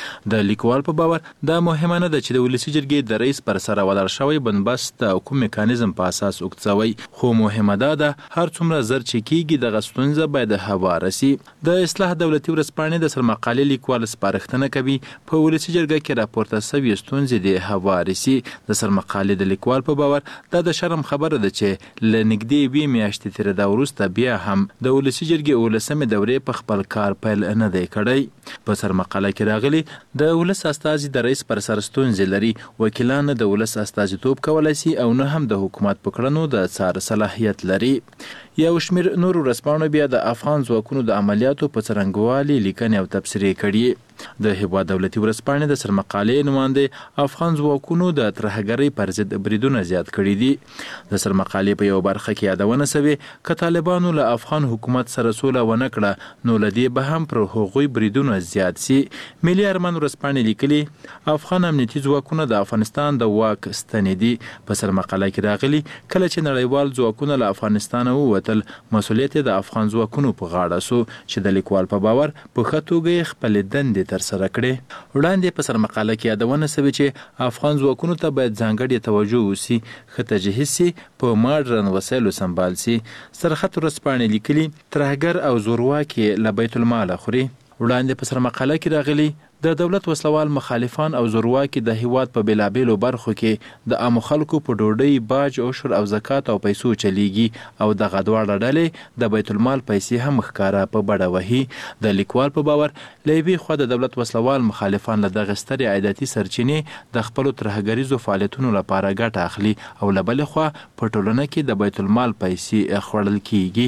د لیکوال په باور دا مهمه نه ده چې د ولسي جرګې د رئیس پر سر ولاړ شوی بندوبست د کوم میکانیزم په اساس وکړي، خو مهمه ده هر څومره زر چې کیږي د غستونزه باید هواره سي. د اصلاح دولتي ورځپاڼې د سرمقالې لیکوال سپارښتنه کوي په ولسي جرګه کې راپورته شوې ستونزې د هوارې سي. د سرمقالې د لیکوال په باور دا د شرم خبره ده چې له نږدې 2 میاشتې تېرېدا وروسته بیا هم د ولسي جرګې 18مې دورې په خپل کار پیل نه دی کړی. په سرمقاله کې راغلي د ولس استازي د رئیس پر سر ستونزې لري، وکیلان د ولس استازیتوب کولی سي او نه هم د حکومت په کړنو د څار صلاحیت لري. یو شمېر نورو ورځپاڼو بیا د افغان ځواکونو د عملیاتو په څرنګوالي لیکنې او تبصرې کړي. د هیواد دولتي ورځپاڼې د سرمقالې نماینده افغان ځواکونو د ترهګرۍ پر ضد بریدونه زیات کړي دي. د سرمقالې په یو برخه کې یادونه شوې که طالبانو له افغان حکومت سره سوله ونه کړه نو له دې به هم پر هغوی بریدونه زیات سي. ملي ارمان ورځپاڼې لیکلي افغان امنیتي ځواکونه د افغانستان د واک ستنې دي. په سرمقاله کې راغلي کله چې نړیوال ځواکونه له افغانستانه ووتل مسؤلیت د افغان ځواکونو په غاړه سو چې د لیکوال په باور په ښه توګه خپلې دندې ترسره کړي. وړاندې په سرمقاله کې یادونه شوې چې افغان ځواکونو ته باید ځانګړې توجه وسي، ښه تجهیز سي، په ماډرن وسایلو سمبال سي. سرخط ورځپاڼې لیکلي ترهګر او زورواکي له بیت المال خوري. وړاندې په سرمقاله کې راغلي د دولت وسلوال مخالفان او زورواکي د هیواد په بیلابیلو برخو کې د عامو خلکو په ډوډۍ، باج، عشر او زکات او پیسو چلیږي او دغه دواړه ډلې د بیت المال پیسې هم ښکاره په بډه وهي. د لیکوال په باور له یوې خوا د دولت وسلوال مخالفان له دغه سترې عایداتي سرچینې د خپلو ترهګریزو فعالیتونو لپاره ګټه اخلي او له بلې خوا په ټولنه کې د بیت المال پیسې خوړل کیږي.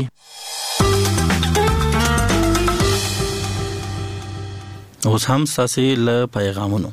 اوس هم ستاسې له پیغامونو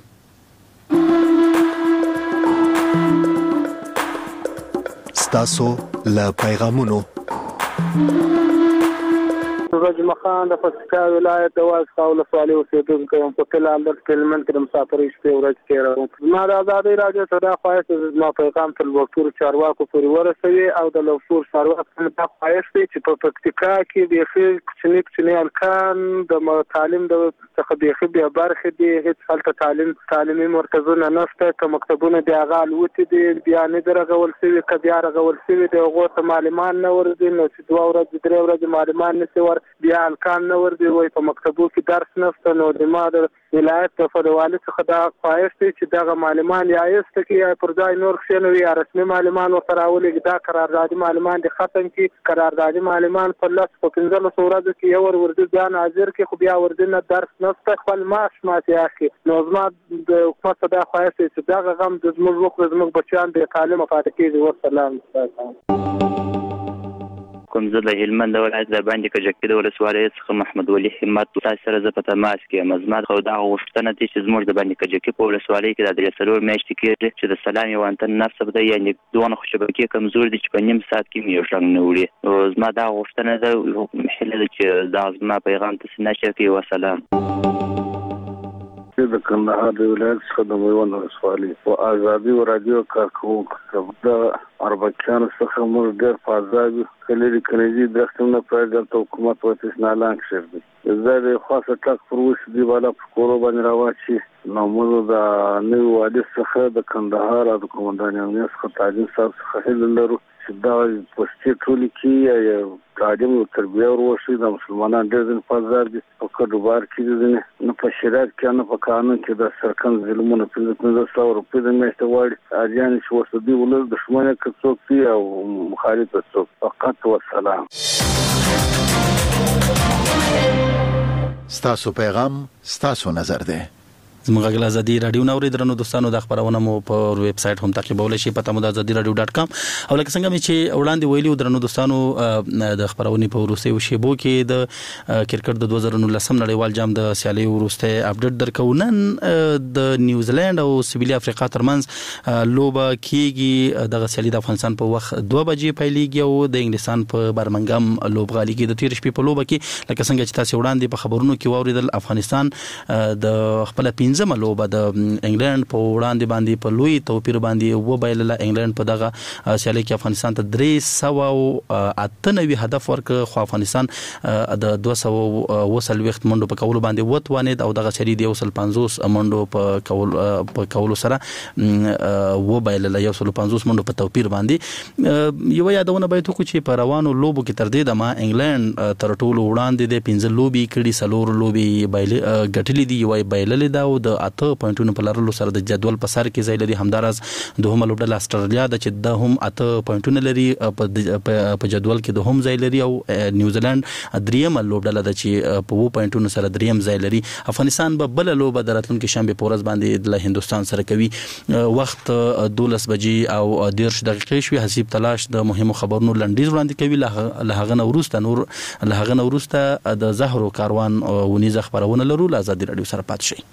رجم خان د پکتیکا ولایت د وازخا ولسوالۍ اوسېدونکی یم. په کلي هلمند کې هلمند کې د مسافرۍ شپې ورځې تېروم. زما د ازادۍ راډیو ته دا خواهش دی زما پیغام تر لوړپوړو چارواکو پورې ورسوي او د لوړپوړو چارواکو ته دا خواهش دی چې په پکتیکا کې بیخي کوچني هلکان د تعلیم څخه بیخي بې برخې دي. هېڅ هلته تعلیمي مرکزونه نشته، که مکتبونه دي هغه الوتې دي، بیا نه دي رغول شوي، که بیا رغول شوي دي هغو ته معلمان نه ورځي. نو چې 2 ورځې 3 ورځې معلمان نشي ور بیا هلکان نه ورځي، وایي په مکتبو کې درس نشته. نو د ما د ولایت د فدوالي څخه دا خواهش دی چې دغه معلمان یا ایسته کې یا پر ځای نور کښېنوي یا رسمي معلمان ورته راولېږي. دا قراردادي معلمان دې ختم کړي. قراردادي معلمان په 15 ورځو کې یو ورځي بیا ناظر کې خو بیا ورځي نه درس نشته، خپل معاش ماتې اخلي. نو زما د حکومت ته دا خواهش دی چې دغه غم د زموږ وکړو، زموږ بچیان بې تعلیمه پاتې کېږي. والسلام. کوم زه د هلمند ولایت د باندې کجکي د ولسوالۍ څخه محمد ولی همت تاسو سره زه په تماس کې یم. زما خو دا غوښتنه ده چې زموږ د باندې کجکي په ولسوالۍ کې د 3 میاشتې کې چې د سلام یو انتن نصب ده، یعنی دوه خو شبکې کمزور دي چې په نیم ساعت کې مې یو څنګه نه وړي. زما دا غوښتنه ده محل چې دا زما پیغام تاسو نشر کوي. والسلام. د کندهار د ولایت څخه د میوند ولسوالۍ او ازادي رادیو کارکوونکو د اربکیانو څخه موږ ډېر په ازادي کلي کلیدي درختونه پر د حکومت او تسنالان کړی دي. زه د خاصه ټاک پر وښ دی والا په کورو باندې راوچی نو موږ د نوې وادي څخه د کندهار او د کومندان امنیت څخه تعلیم څخه هیله لرو چې دا پوسټي ټولي کې تعلیم او تربیه ورشي. د مسلمانانو ډېر ځین په ځار دي په کډوبار کې دي، نه په شریعت کې نه په قانون کې د سرکن ظلمونه په 1500 روپۍ د میاشتې واړي اجان چې وسدي ولر دښمنه کڅوک دي او مخالف څوک. فقط والسلام. ستاسو پیغام ستاسو نظر ده. زموږ غږ ازادي رادیو نو درنو دوستانو د خبرونه مو په ویب سټ هم تعقیبولای شئ، پته مو د azadiradio.com. او لکه څنګه چې وړاندې ویلو درنو دوستانو د خبرونه په وروستیو شیبو کې د کرکټ د 2019 نړیوال جام د سیالي وروسته اپډیټ درکو. نن د نیوزیلند او سویلي افریقا ترمنځ لوبه کیږي. دغه سیالي د افغانستان په وخت 2 بجې پیلېږي او د انګلستان په برمنګم لوبغالي کې د تیر شپې په لوبه کې لکه څنګه چې تاسو وړاندې په خبرونو کې واوریدل افغانستان د خپل 15مه لوبه د انګلند په وړاندې باندې په لوی توپیر باندې وبایلله. انګلند په دغه سیالي کې افغانستان ته 398 هدف ورکړ خو افغانستان د 240 منډو په کولو باندې وتوانید او دغه سری د 150 منډو په کولو سره وبایلله 150 منډو په توپیر باندې. یو یادونه باید وکړو چې په روانو لوبو کې تر دې دمه انګلند تر ټولو وړاندې د 15 لوبي کړي 4 لوبي ګټلې دي یو بایللې دا او د 8 پوینټونو په لرلو سره د جدول په سر کې ځای لري. همدارس دوهمه لوبډله استرالیا د چې د هم 8 پوینټونه لري په جدول کې د هم ځای لري او نیوزیلند دریمه لوبډله د چې په 2 پوینټونو سره دریم ځای لري. افغانستان به بل لوبه د راتلونکي شنبه په ورځ باندې د هندستان سره کوي. وخت 12 بجې او 10 دقیقې شوي. حسیب تلاش د مهمو خبرونو لنډیز وړاندې کوي. له هغه نه وروسته د زهرو کاروان ونیزه خبرونه لرو. له آزادي رادیو سره پات شئ.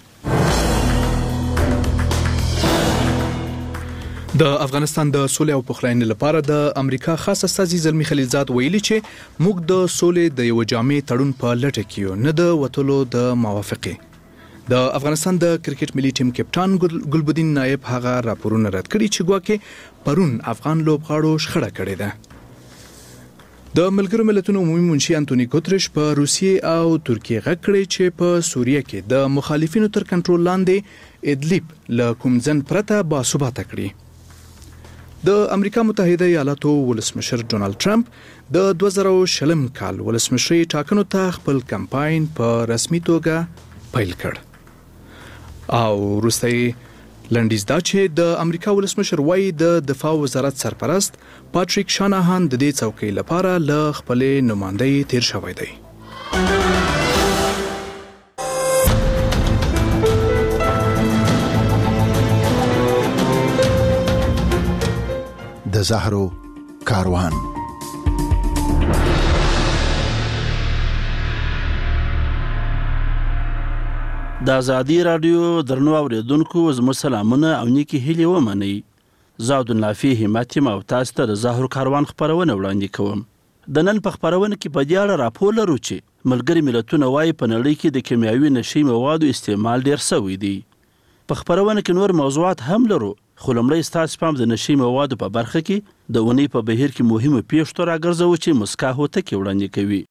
د افغانستان د سولې او پخلاینې لپاره د امریکا خاص استازي زلمی خلیلزاد ویلي چې موږ د سولې د یو جامع تړون په لټه کې یو نه د وټولو د موافقه. د افغانستان د کرکټ ملي ټیم کپټان ګلبدین نایب هغه راپورونه رد کړي چې ګواکې پرون افغان لوبغاړو شخړه کړې ده. د ملګرو ملتونو عمومي منشي انټونی ګوتریش په روسیې او ترکیې غږ کړی چې په سوریه کې د مخالفینو تر کنټرول لاندې ادلیب له کوم ځن پرته باثباته کړي. د امریکا متحده ایالاتو ولسمشر ډونالد ټرمپ د 2020 کال ولسمشري ټاکنو ته خپل کمپاین په رسمي توګه پیل کړ او وروسته لنډیز دا چې د امریکا ولسمشر وایي د دفاع وزارت سرپرست پاتریک شاناهان د دې څوکۍ لپاره له خپلې نمایندګۍ تیر شوی دی. د زهرو کاروان. د آزادي رادیو درنو اوریدونکو زموږ سلامونه او نیکی هیلې ومنئ. زه عبدالنافع همت یم او تاسو ته د زهرو کاروان خپرونه وړاندې کوم. د نن په خپرونه کې په دې اړه راپور لرو چې ملګري ملتونه وایي په نړۍ کې د کیمیاوي نشي موادو استعمال ډیر شوی دی. په خپرونه کې نور موضوعات هم لرو خو لومړی ستاسو پام د نشي موادو په برخه کې د اونۍ په بهیر کې مهمه پیښو راګرځو چې مسکا هوتکې وړاندې کوي.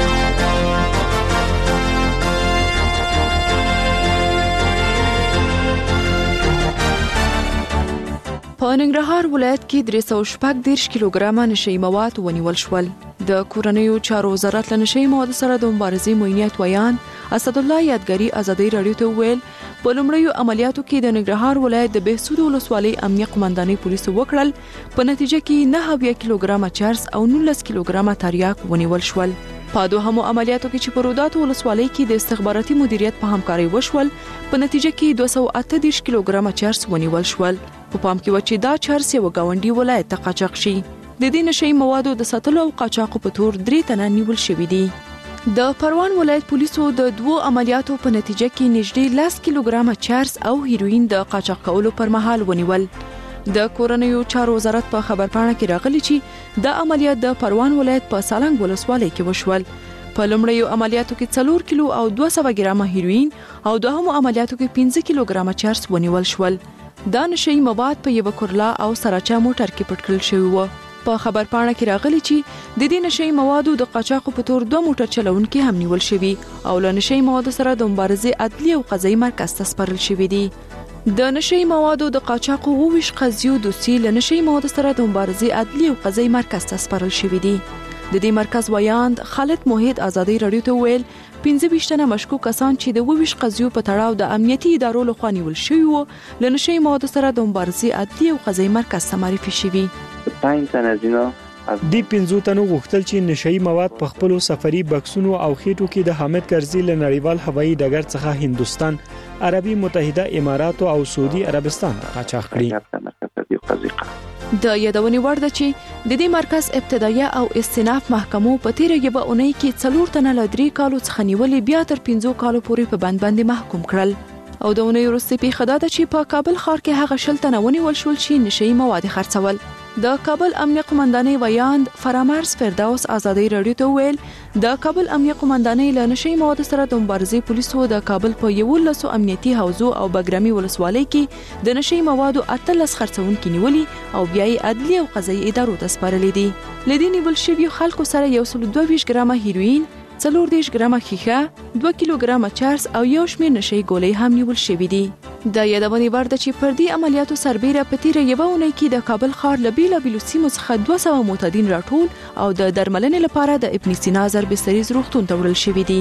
په ننګرهار ولایت کې 314 کیلوګرامه نشي مواد ونیول شول. د کورنیو چارو وزارت له نشي موادو سره د مبارزې موینیت ویان اسد الله یادګاری آزادي رادیو ته ویل په لومړیو عملیاتو کې د ننګرهار ولایت د بهسود ولسوالۍ امنیه قومندانۍ پولیسو وکړل. په نتیجه کې 9 کیلوګرامه چرس او 19 کیلوګرامه تریاک ونیول شول. په دوهمو عملیاتو کې چې په روداتو ولسوالۍ کې د استخباراتي مدیریت په همکارۍ وشول په نتیجه کې 238 کیلوګرامه چرس ونیول شول. په پام کې و چې دا چرس یو گاونډي ولایت ته قاچاق شي. د دې نشي موادو د ساتلو او قاچاقو په تور 3 تنه نیول شوي دي. د پروان ولایت پولیسو د 2 عملیاتو په نتیجه کې نږدې 10 کیلوګرامه چرس او هیروین د قاچاق کولو پر مهال ونیول. د کورنیو چارو وزارت په خبرپاڼه کې راغلي چې د عملیات د پروان ولایت په سالنګ ولسوالۍ کې وشول. په لومړیو عملیاتو کې 4 کیلو او 200 ګرامه هیروین او دوهمو عملیاتو کې 15 کیلوګرامه چرس ونیول شول. دا نشي مواد په یو کورلا او سراچا موټر کې پټ کړل شوی و. په خبرپاڼه کې راغلي چې د دې نشي موادو د قاچاقو په تور 2 موټر چلونکي هم نیول شوی او له نشي موادو سره د مبارزې عدلي او قضایي مرکز ته سپارل شوی دي. د نشي موادو د قاچاقو 20 قضیو دوسي له نشي موادو سره د مبارزې عدلي او قضایي مرکز ته سپارل شوی دي. د دې مرکز ویاند خالد موحد آزادي رادیو ته ویل 15 تنه مشکوک کسان چې د 20 قضیو په تړاو د امنیتي ادارو لخوا نیول شوی وو له نشي موادو سره د مبارزې عدلي او قضایي مرکز ته معرفي شوی. 5 تنه زینو دی 15 تنو غوښتل چې نشئی مواد په خپل سفري بکسونو او خېټو کې د حامد کرزي له نړیوال هوایي ډګر څخه هندستان، عربي متحده امارات او سعودي عربستان ته قاچاق کړي. د یادونې وړ ده چې د دې مرکز ابتدایي او استئناف محکمو په تیره یوه اونۍ کې 4 تنه له 3 کالو څخه نیولې بیا تر 15 کالو پورې په بند باندې محکوم کړل. او د اونۍ وروسته پیښه ده چې په کابل ښار کې هغه 10 تنه ونیول شول چې نشئی مواد خرڅول. د کابل امنیه قومندانۍ ویاند فرامرز فردوس ازادي رادیو ته ویل د کابل امنیه قومندانۍ له نشي موادو سره د مبارزې پولیسو د کابل په 11 امنیتي حوزو او بګرامي ولسوالۍ کې د نشي موادو 18 خرڅونکي نیولي او بیا یې عدلي او قضایي ادارو ته سپارلي دي. لدې نیول شویو خلکو سره 122 ګرامه هیروین 40 ګرامه ښیښه 2 کیلوګرامه چرس او یو شمېر نشي ګولۍ هم نیول شوي دي. د یادونې وړ ده چې پر دې عملیاتو سربیره په تیره یوه اونۍ کې د کابل ښار له بیلابیلو سیمو څخه 200 معتادین راټول او د درملنې لپاره د ابن سینا زربستریز روغتون ته وړل شوي دي.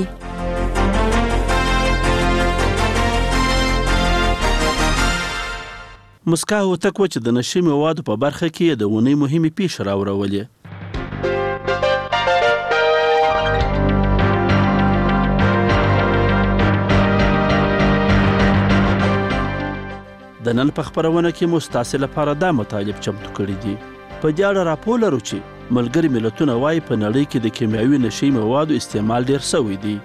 مسکا هوتک و چې د نشي موادو په برخه کې د ونې مهمې پیښې راوړولې. د نن په خبرونه کې مو ستاسو لپاره دا مطالب چمتو کړی دي. په دې اړه راپور لرو چې ملګري ملتونه وايي په نړۍ کې د کیمیاوي نشي موادو استعمال ډیر شوی دی.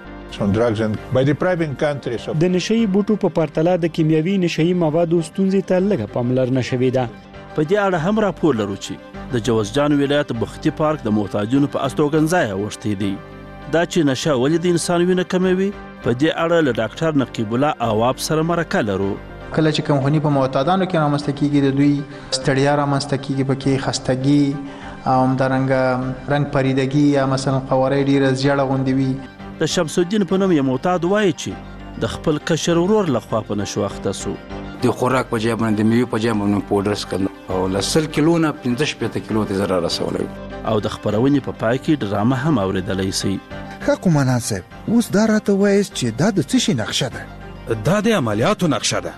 د نشي بوټو په پرتله د کیمیاوي نشي موادو ستونزې ته لږه پاملرنه شوې ده. په دې اړه هم راپور لرو چې د جوزجان ولایت بختي پارک د معتادینو په استوګنځای اوښتي دي. دا چې نشه ولې د انسان وینه کموي په دې اړه له ډاکټر نقیب الله اواب سره مرکه لرو. کله چې کمخونی په معتادانو کې رامنځته کیږي د دوی ستړیا رامنځته کیږي پکې خستګي او همدارنګه رنګ پریدګي یا مثلا قوارې ډیره زیړه غوندې وي. د شمس الدین په نوم یو معتاد وایي چې د خپل کشر ورور لخوا په نشو اخته سو. د خوراک په ځای باندې د میوې په ځای باندې پودرز کړل او ل 100 کیلو نه 15 کیلو ته ضرر رسولای او د خبرونې په پای کې ډرامه هم اوریدلای شي. ښه قومندان صاحب اوس دا راته وایي چې دا د څه شي نقشه ده؟ دا د عملیاتو نقشه ده.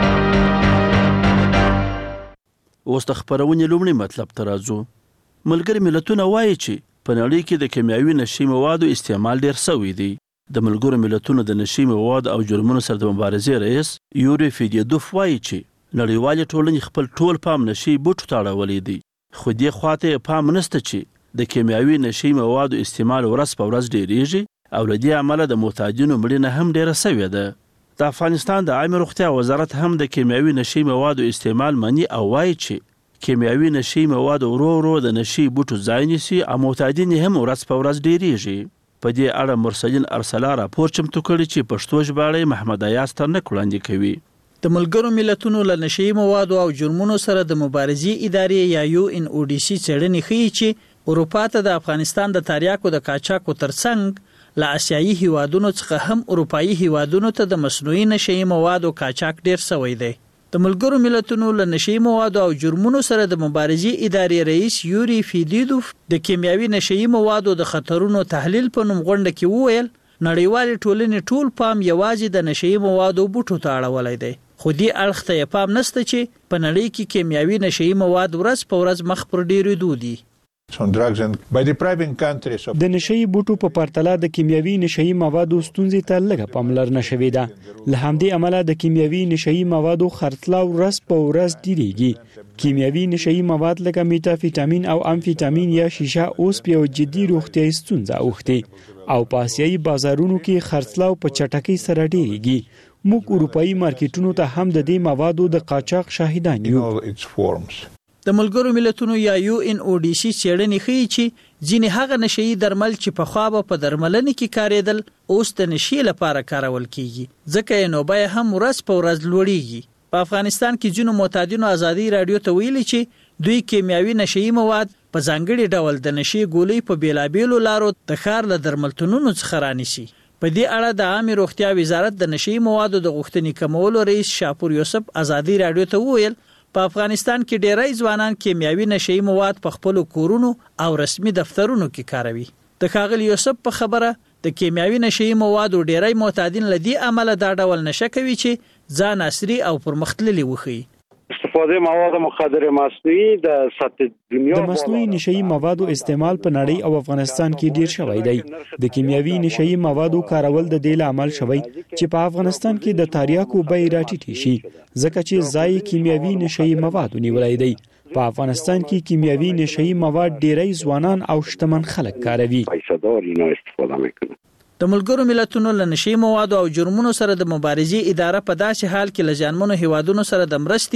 اوس د خبرونې لومړی مطلب ته راځو. ملګري ملتونه وایي چې په نړۍ کې د کیمیاوي نشي موادو استعمال ډیر شوی دی. د ملګرو ملتونو د نشي موادو او جرمونو سره د مبارزې رئیس یوري فیدیدوف وایي چې نړیوالې ټولنې خپل ټول پام نشي بوټو ته اړولی دی، خو دې خواته پام نشته چې د کیمیاوي نشي موادو استعمال ورځ په ورځ ډیریږي او له دې امله د معتادینو مړینه هم ډیره شوې ده. د افغانستان د عامه روغتیا وزارت هم د کیمیاوي نشي موادو استعمال مني او وایي چې کیمیاوي نشي مواد ورو ورو د نشي بوټو ځای نیسي او معتادین هم ورځ په ورځ ډیریږي. په دې اړه مرسلین ارسلا راپور چمتو کړی چې پښتو ژباړه محمد ایاز ترنک وړاندې کوي. د ملګرو ملتونو له نشي موادو او جرمونو سره د مبارزې ادارې یا UNODC څېړنې ښیي چې اروپا ته د افغانستان د تریاکو د قاچاقو ترڅنګ له آسیایي هیوادونو څخه هم اروپایي هیوادونو ته د مصنوعي نشي موادو قاچاق ډیر شوی دی. د ملګرو ملتونو له نشي موادو او جرمونو سره د مبارزې ادارې رئیس یوري فیدیدوف د کیمیاوي نشي موادو د خطرونو تحلیل په نوم غونډه کې وویل نړیوال ټولنې ټول پام یوازې د نشي موادو بوټو ته اړولی دی، خو دې اړخ ته پام نشته چې په نړۍ کې کیمیاوي نشي مواد ورځ په ورځ مخ پر ډیرېدو دي. د نشي بوټو په پرتله د کیمیاوي نشي موادو ستونزې ته لږه پاملرنه شوې ده. له همدې امله د کیمیاوي نشي موادو خرڅلاو ورځ په ورځ ډیریږي. کیمیاوي نشي مواد لکه میتافیټامین او امفیټامین یا شیشه اوس په جدي روغتیايي ستونزه اوښتي او په آسیایي بازارونو کې خرڅلاو په چټکۍ سره ډیریږي. موږ اروپایي مارکیټونو ته هم د دې موادو د قاچاق شاهدان یو. د ملګرو ملتونو یا UNODC څېړنې ښیي چې ځینې هغه نشي درمل چې پخوا به په درملنې کې کارېدل اوس د نشي لپاره کارول کیږي، ځکه یې نوبه هم ورځ په ورځ لوړیږي. په افغانستان کې ځینو معتادینو ازادي رادیو ته ویلي چې دوی کیمیاوي نشي مواد په ځانګړي ډول د نشي ګولۍ په بیلابیلو لارو د ښار له درملتونونو څخه رانیسي. په دې اړه د عامه روغتیا وزارت د نشي موادو د غوښتنې کمولو رئیس شاپور یوسف ازادي رادیو ته وویل په افغانستان کې ډیری ځوانان کیمیاوي نشي مواد په خپل کورونو او رسمي دفترونو کې کاروي. د ښاغلي یوسف په خبره د کیمیاوي نشي موادو ډیری معتادین لدی عمله دا ډول نشه کوي چې ځان عصري او پرمختللي وخی. استفاده مواد مخدر مصنوعي د سطح دنیا د مصنوعي نشي موادو استعمال په نړۍ او افغانستان کې ډیر شوی دی. د کیمیاوي نشي موادو کارول د دې عمل شوی چې په افغانستان کې د تریاکو بیې راټیټې شي ځکه چې ځای کیمیاوي نشي موادو نیولای دی. په افغانستان کې کیمیاوي نشي مواد ډیری ځوانان او شتمن خلک کاروي. د ملګرو ملتونو له نشي موادو او جرمونو سره د مبارزې اداره په داسې حال کې له ځانمنو هیوادونو سره د مرستې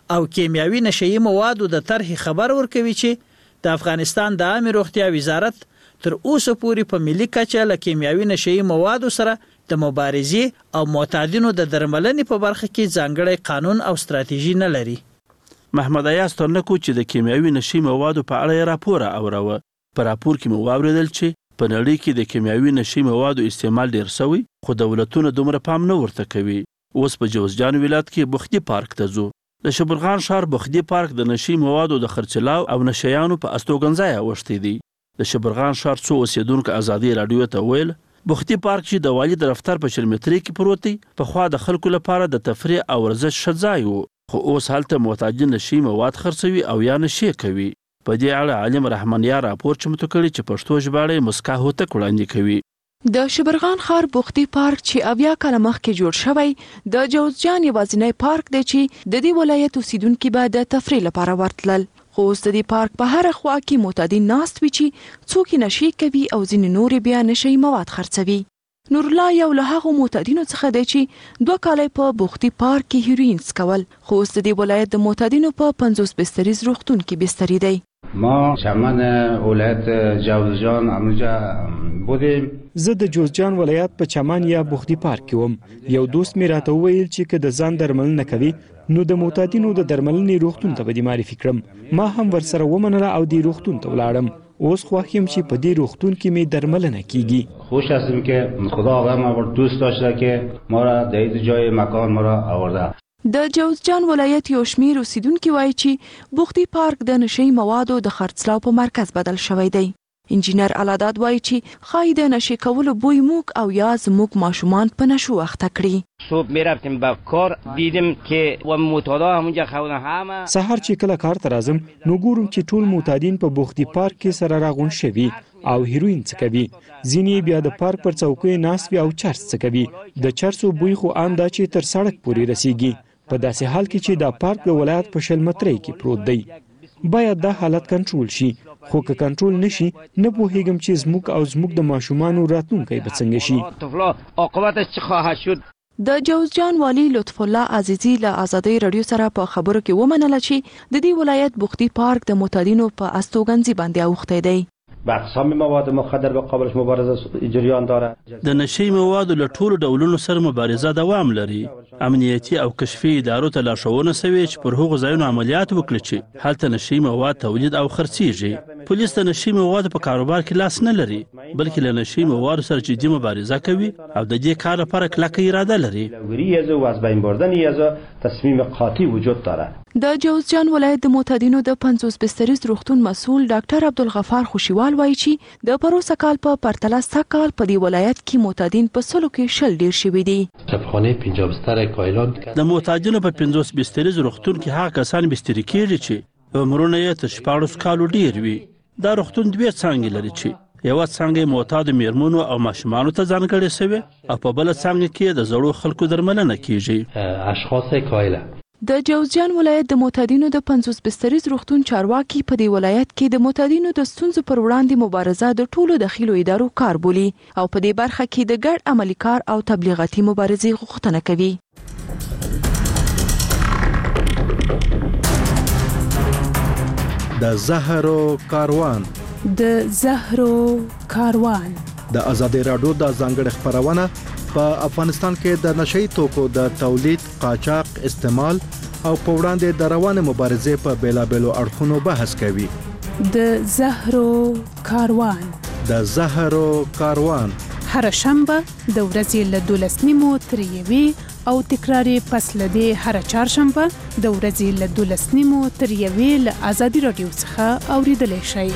او کیمیاوي نشهیي موادو د طرح خبر ورکوي چې د افغانستان د عامه روغتیا وزارت تر اوسه پورې په ملي کچه له کیمیاوي نشهیي موادو سره د مبارزې او معتادینو د درملنې په برخه کې ځانګړی قانون او ستراتیژي نه لري. محمد ایاز ترنکو چې د کیمیاوي نشهیي موادو په اړه راپور اوروه. په راپور کې مو واوریدل چې په نړۍ کې د کیمیاوي نشهیي موادو استعمال ډیر شوی خو دولتونه دومره پام نه ورته کوي. اوس په جوزجان ولایت کې بختي پارک ته ځو. د شبرغان ښار بختي پارک د نشهیي موادو د خرڅلاو او نشیانو په استوګنځای اوښتی دی. د شبرغان ښار څو اوسیدونکو ازادي راډیو ته ویل بختي پارک چې د والي د دفتر په 100 مترۍ کې پروت دی پخوا د خلکو لپاره د تفریح او ورزش ښه ځای و خو اوس هلته معتادین نشهیي مواد خرڅوي او یا نشې کوي. په دې اړه عالم رحمانیا راپور چمتو کړی چې پښتو ژباړه مسکا هوتک وړاندې کوي. د شبرغان ښار بختي پارک چې 70 کاله مخکې جوړ شوی د جوزجان یوازینی پارک دی چې د دې ولایت اوسیدونکو به د تفریح لپاره ورتلل. خو اوس د دې پارک په هر خوا کې معتادین ناست وي چې څوک نشې کوي او ځینې نور بیا نشهیي مواد خرڅوي. نور الله یو له هغو معتادینو څخه دی چې 2 کاله په بختي پارک کې هیروین څکول خو اوس د دې ولایت د معتادینو په 50 بستریز روغتون کې بستری دی. ما چمن ولایت جوزجان همونجا بودیم. زه د جوزجان ولایت په چمن یا بختي پارک کې وم. یو دوست مې راته وویل چې که د ځان درملنه کوي نو د معتادینو د درملنې روغتون ته به دې معرفي کړم. ما هم ورسره ومنله او دې روغتون ته ولاړم. اوس خوښ یم چې په دې روغتون کې مې درملنه کیږي. خوش هستیم که خدا آقا ما دوست داشته که ما را در این جای مکان ما را آورده. د جوزجان ولایت یو شمیر اوسیدونکي وایي چې بختي پارک د نشهیي موادو د خرڅلاو په مرکز بدل شوی دی. انجینر علاداد وایي چې ښایي د نشې کولو بوی موږ او یا زموږ ماشومان په نشو اخته کړي. صبح میرفتیم به کار دیدیم که و معتادا همونجا خونه همه سحر چې کله کار ته راځم نو ګورم چې ټول معتادین په بختي پارک کې سره راغونډ شوي او هیروین څکوي. ځینې بیا د پارک پر څوکۍ ناست وي او چرس څکوي. د چرسو بوی خو ان دا چې تر سړک پورې رسیږي. په داسې حال کې چې دا پارک د ولایت په 100 مترۍ کې پروت دی. باید دا حالت کنټرول شي خو که کنټرول نشي نه پوهیږم چې زموږ او زموږ د ماشومانو راتلونکی به څنګه شي. عاقبتش چه خواهد شد؟ د جوزجان والی لطف الله عزیزی له آزادۍ رادیو سره په خبرو کې ومنله چې د دې ولایت بختي پارک د معتادینو په استوګنځي باندې اوښتی دی. با اقسام مواد مخدر به قابلش مبارزه جریان داره. د نشهیي موادو له ټولو ډولونو سره مبارزه دوام لري. امنیتي او کشفي ادارو ته لارښوونه شوې چې پر هغو ځایونو عملیات وکړي چې هلته نشهیي مواد تولید او خرڅیږي. پولیس د نشهیي موادو په کاروبار کې لاس نه لري بلکې له نشهیي موادو سره جدي مبارزه کوي او د دې کار لپاره کلکه اراده لري. و از بین بردن یزو تصمیم قاطع وجود داره. د جوزجان ولایت د معتادینو د 50 بستریز روغتون مسؤل ډاکټر عبدالغفار خوشیوال وایي چې د پروسه کال په پرتله سږ کال په دې ولایت کې معتادین په 100 کې 60 ډیر شوي دي. شفاخانه 50 بستر کایلان د معتادینو په 50 بستریز روغتون کې هغه کسان بستري کیږي چې عمرونه یې تر 14 کالو ډیر وي. دا روغتون 2 څانګې لري چې یو څنګه معتاد میرمنو او ماشومانو ته ځانګړې شوی او په بل څنګه کې د زړو خلکو درملنه کیږي. اشخاص کایله د جوزجان ولایت د معتادینو د 50 بستریز روغتون چارواکي په دې ولایت کې د معتادینو د ستونزو پر وړاندې مبارزه د ټولو داخلو ادارو کار بولي او په دې برخه کې د ګډ عملي کار او تبلیغاتي مبارزې غوښتنه کوي. د زهرو کاروان د ازادي راډیو د ځانګړي خبرونه په افغانستان کې د نشئی توکو د تولید، قاچاق، استعمال او په وړاندې د روانه مبارزې په بیلابېلو اړخونو بحث کوي. د زهرو کاروان هر شنبه د ورځې له 12:30 تر 1 او تکراری پس لدی هر چهارشنبه د ورځې له 12:30 تر 1 له ازادي راډیو څخه اوریدل شي.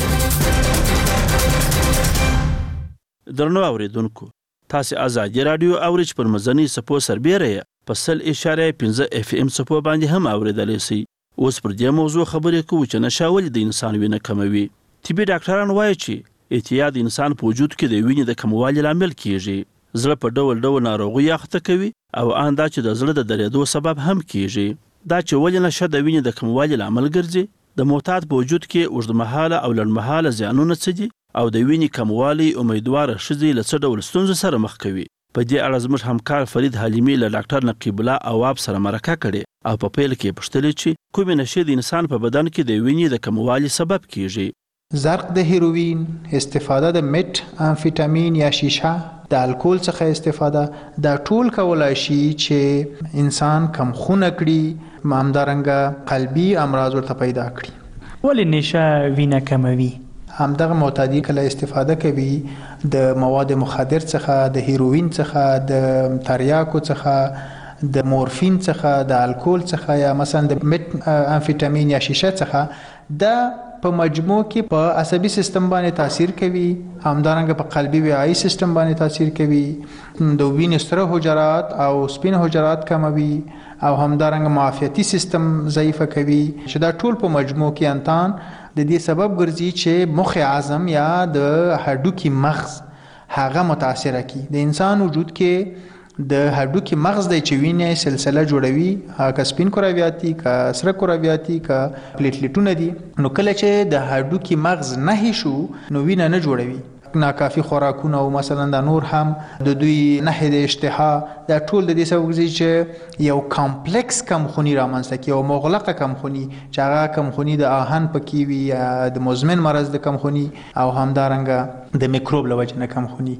درنو اوریدونکو تاسو ازادي راډیو اورچ پر مزنی سپو سربېره په 100.5 FM سپو باندې هم اوریدلی شئ. اوس پر دې موضوع خبرې کوو چې نشاول د انسان وینه کموي. طبي ډاکټران وایي چې اعتیاد انسان په وجود کې د وینې د کموالي لامل کیږي. زړه په ډول ډول ناروغي اخته کوي او ان دا چې د زړه د درېدو سبب هم کیږي. دا چې ولې نشه د وینې د کموالي لامل ګرځي. د معتاد په وجود کې اوږدمهاله او لنډمهاله زیانونه څه دي او د وینې کموالی امیدواره ښځې له څه ډول ستونزو سره مخ کوي. په دې اړه زموږ همکار فرید حلیمی له ډاکټر نقیب الله اواب سره مرکه کړې او په پیل کې پوښتنه چې کومې نشې د انسان په بدن کې د وینې د کموالي سبب کیږي. زرق د هیروین، استفاده د میت امفیتامین یا شیشه، د الکول څخه استفاده، دا ټول کولای شي چې انسان کم خونه کړي، همدارنګه قلبي امراض ورته پیدا کړي. ولې نشه وینه کموي؟ همدغه معتادین کله استفاده کوي د مواد مخدر څخه، د هیروین څخه، د تریاکو څخه، د مورفین څخه، د الکول څخه یا مثلا د میت امفیتامین یا شیشه څخه، دا په مجموع کې په عصبي سیستم باندې تاثیر کوي، همدارنګه په قلبي وعایی سیستم باندې تاثیر کوي، د وینې سره حجرات او سپین حجرات کموي او همدارنګه معافیتي سیستم ضعیف کوي، چې دا ټول په مجموع کې انتان د دې سبب ګرځي چې مخ اعظم یا د هډوکي مغز هغه متاثر کی. د انسان وجود کې د هډوکي مغز د چوینې سلسله جوړوي، هغه سپین کرویاتي کا سره کرویاتي کا پلیټلیټونه دي. نو کله چې د هډوکي مغز نه شو نو وینه نه جوړوي، ناکافي خوراکونه او مثلا د نور هم د دوی نه د اشتها، دا ټول د دې سبب ګرځي چې یو کمپلیکس کمخونی رامنځته کی او مغلقه کمخونی چې هغه کمخونی د آهن پکې وي، د مزمن مرض د کمخونی او همدارنګه د میکروب لوجه نه کمخونی.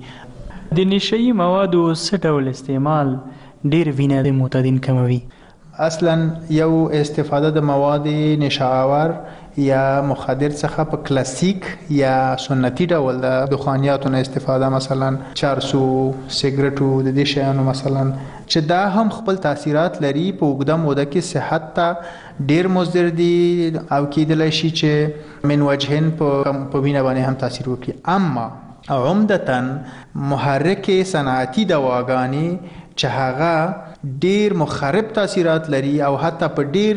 د نشئی موادو څه ډول استعمال ډیر وینه د معتادین کموي؟ اصلا یو استفاده د مواد نشاور یا مخدر څخه په کلاسیک یا سنتي ډول د دخانیاتو نه استفاده، مثلا چارسو، سیګریټو، د دې شیانو مثلا، چې دا هم خپل تاثیرات لري په اوږده موده کې صحت ته ډیر مضر دي او کېدلی شي چې من وجهین په وینه باندې هم تاثیر وکړي. اما عمدتاً محرک صنعتي دواګانې چې هغه ډیر مخرب تاثیرات لري او حتی په ډیر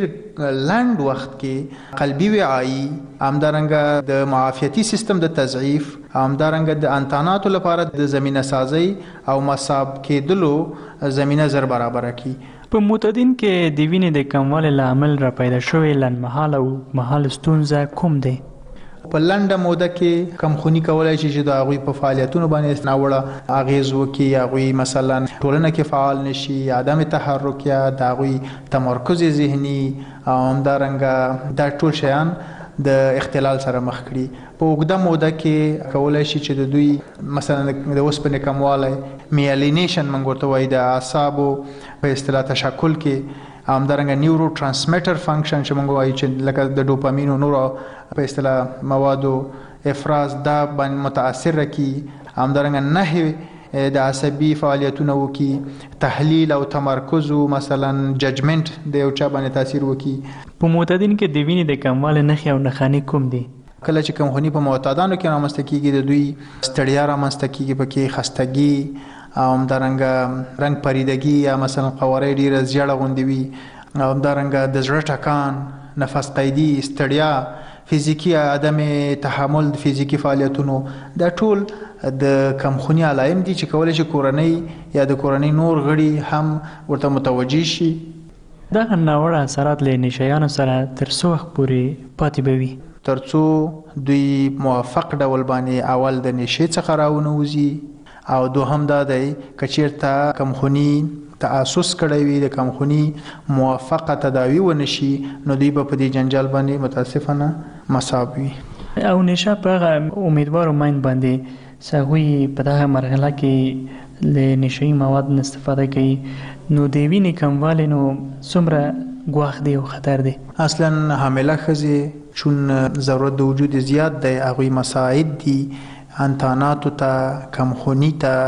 لنډ وخت کې قلبي وعایی، همدارنګه د معافیتي سیستم د تضعیف، همدارنګه د انتاناتو لپاره د زمینه سازی او مصاب کېدلو زمینه زر برابر کی. په معتادین کې د وینې د کموالي لامل را پیدا شوی لنډمهاله او مهاله ستونزه کوم دی؟ په لنډه موده کې کمخونی کولای شي چې د هغوی په فعالیتونو باندې ناوړه اغیز وکړي، هغوی مثلا ټولنه کې فعال نشي، عدم تحرک یا د هغوی تمرکز ذهني او همدارنګه دا ټول شیان د اختلال سره مخ کړي. په اوږده موده کې کولای شي چې د دوی مثلا د اوسپنې کموالی، میالینیشن موږ ورته وایي، د اعصابو په اصطلاح تشکل کې، همدارنګه نیورو ترانسمیټر فنکشن چې موږ وایي چې لکه د ډوپامین او نورو په اصطلاح موادو افراز، دا باندې متاثر کی، همدارنګه نه د عصبي فعالیتونه وکي، تحلیل او تمرکز او مثلا ججمنت د یو چا باندې تاثیر وکي. په معتادین کې د وینې د کموالي نښې او نښانې کوم دي؟ کله چې کمخونی په معتادانو کې رامنځته کیږي، د دوی ستړیا رامنځته کیږي، پکې خستګي او همدارنګه رنګ پریدګي یا مثلا قواره ډیره زیړه غوندې وي، او همدارنګه د زړه ټکان، نفس قیدي، ستړیا، فزیکی عدم تحمل د فزیکی فعالیتونو، دا ټول د کمخونی علایم دي چې کولای شي کورنۍ یا د کورنۍ نور غړي هم ورته متوجي شي. دا ناوړه اثرات له نشایانو سره تر څو وخت پورې پاتې بوي؟ ترڅو دوی موافق ډول باندې اول د نشې څخه راونوځي، او دوهم دا دی کچیرته کمخونی تاسس کړی وي، د کمخونی موافقه تداوی ونشي، نو دوی په دې جنجال باندې متاسفانه مصاب وي. او نشه په امیدوارو مایند باندې سغوی په دغه مرحله کې له نشئی مواد استفاده کوي، نو د وینې کموالی نو څومره ګواښ دی او خطر دی؟ اصلا حامله ښځې چون ضرورت د وجود زیات دی، هغوی مساعد دي انتاناتو ته، کمخونی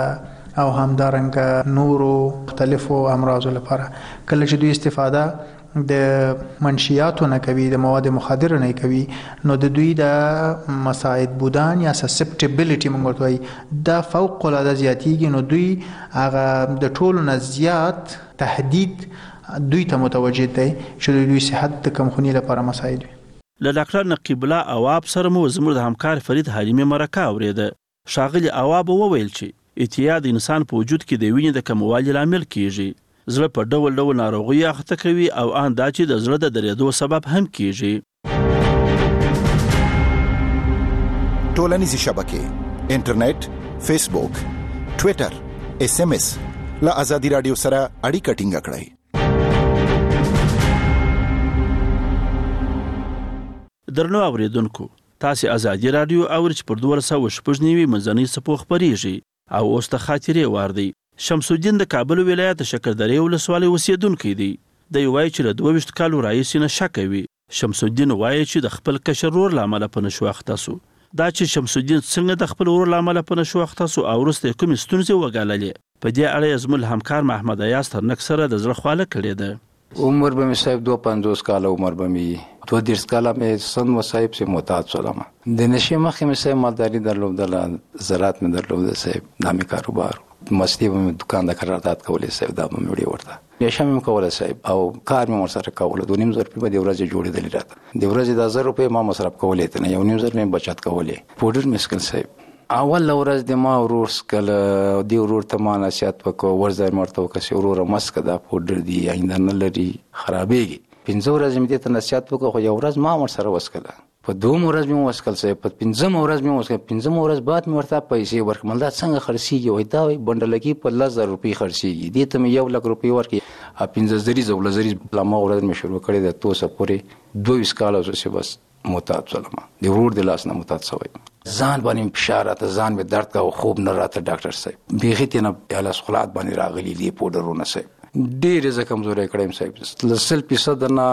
ته او همدارنګه نورو مختلفو امراضو لپاره. کله چې دوی استفاده د منشیاتو نه کوي، د مواد مخدر نه کوي، نو د دوی د مساعد بودن یا سسپټیبیلیټي موږ ورته وایي دا فوق العاده زیاتیږي، نو دوی هغه د ټولو نه زیات تهدید دوی ته متوجه دی چې دوی صحت د کمخونی لپاره مساعد وي. له ډاکټر نقیب الله اواب سره مو زموږ د همکار فرید حلیمی مرکه اوریده. ښاغلي اواب وویل چې اتیا د انسان په وجود کې د وینې د کموالي لامل کیږي، زړه په ډول ډول ناروغیو اخته کوي او ان دا چې د زړه د درېدو سبب هم کیږي. ټولنیزې شبکې، انټرنیټ، فیسبوک، ټویټر SMS لا آزادي رادیو سره اړیکه ټینګه کړئ. درنو اوریدونکو، تاسو آزادي رادیو اورئ پر 299 منځنۍ صفو خبريږي او اوس ته خاطرې واردی. شمس الدین د کابل ولایت شکردرې ولسوالۍ اوسیدونکی دی. د وایي چې له 22 کالو راهیسې نشه کوي. شمس الدین وایي چې د خپل کشر ورور لامل په نشو اخته سو. دا چې شمس الدین څنګه د خپل ورور لامل په نشو اخته سو او وروسته کوم ستونزې وګاللې، په دې اړه زموږ همکار محمد ایاز ترنک سره د زړه خواله کړې ده. عمر به می صاحب 52 کال عمر به می 32 کال می سن و صاحب سے محتاج شدم. د نشې مخې می صاحب مالداری درلودل، زراعت می درلود صاحب، نامي کاروبار، مستی به دکان د قرارداد کولې صاحب، دا به وړي ورته نشه مې کوله صاحب او کار مې ورسره کوله. 2.5 روپۍ په دې ورځ جوړېدلې راته، د ورځې د 1000 روپۍ ما مصرف کولې ته نه 1.5 مې بچت کولې. پودر مسکل صاحب اول ورځ د ما ورور سکل دی، ورور ته ما نصیحت وکړ ورځ مرته وکړ ورور مسک دا پودر دی آینده نه لري خرابېږي. 5 ورځې مې ته نصیحت وکړ خو یو ورځ ما ورسره وسکله، په 2 ورځ مې وسکل صاحب، په 5 ورځ مې وسکل. 5 ورځ بعد مې ورته پیسې ورکړم. دا څنګه خرڅېږي؟ وای دا بندلګي په 1000 روپۍ خرڅېږي، دې ته مې 1 لک روپۍ ورکړي. 15 زری زولزری لمه ورځ مې شروع کړې د توسه پورې 22 کال اوسه بس محتاج شوم. د ورور د لاس نه محتاج شوم. ځان باندې فشار راته، ځان مې درد کا او خوب نه راته. ډاکټر صاحب بیخي ته نه اله سخلات باندې راغلي دی پودرونه صاحب، ډېر ز کمزورې کړم صاحب. 100% نه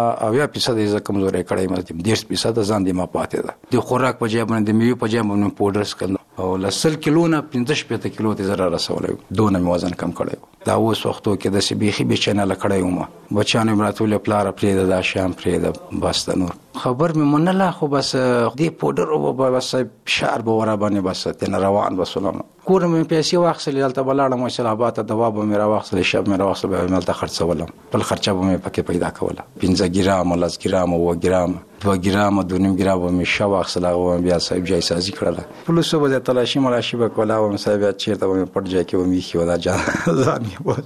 80% ز کمزورې کړم، 10% ځان دې ما پاتې ده. د خوراک په ځای باندې د میوه په ځای باندې پودر سکل او 100 کیلو نه 15 کیلو ته زره رسولې، دونه مې وزن کم کړی. دا اوس وختو کې د سی بیخي به چنل کړی وم. بچانو مراتول پلار پرې د شام پرې د بس د نور خبر مې منله، خو بس دې پودر او بس شعر به ورا باندې بس تن روان بسلام. کور مې پیسې واخلې دلته بلاړم مشرابات دوا به مې راوخلې، شب مې راوخلې به مې ته خرڅولم، بل خرچه به مې پکې پیدا کوله. 15 ګرام 10 ګرام او ګرام 2 ګرام 2.5 ګرام به مې شو واخلې او بیا صاحب جای سازي کړله. پولیس به تلاشي مراشي به کوله او صاحب چیرته به پټ ځای کې و مې خو دا ځان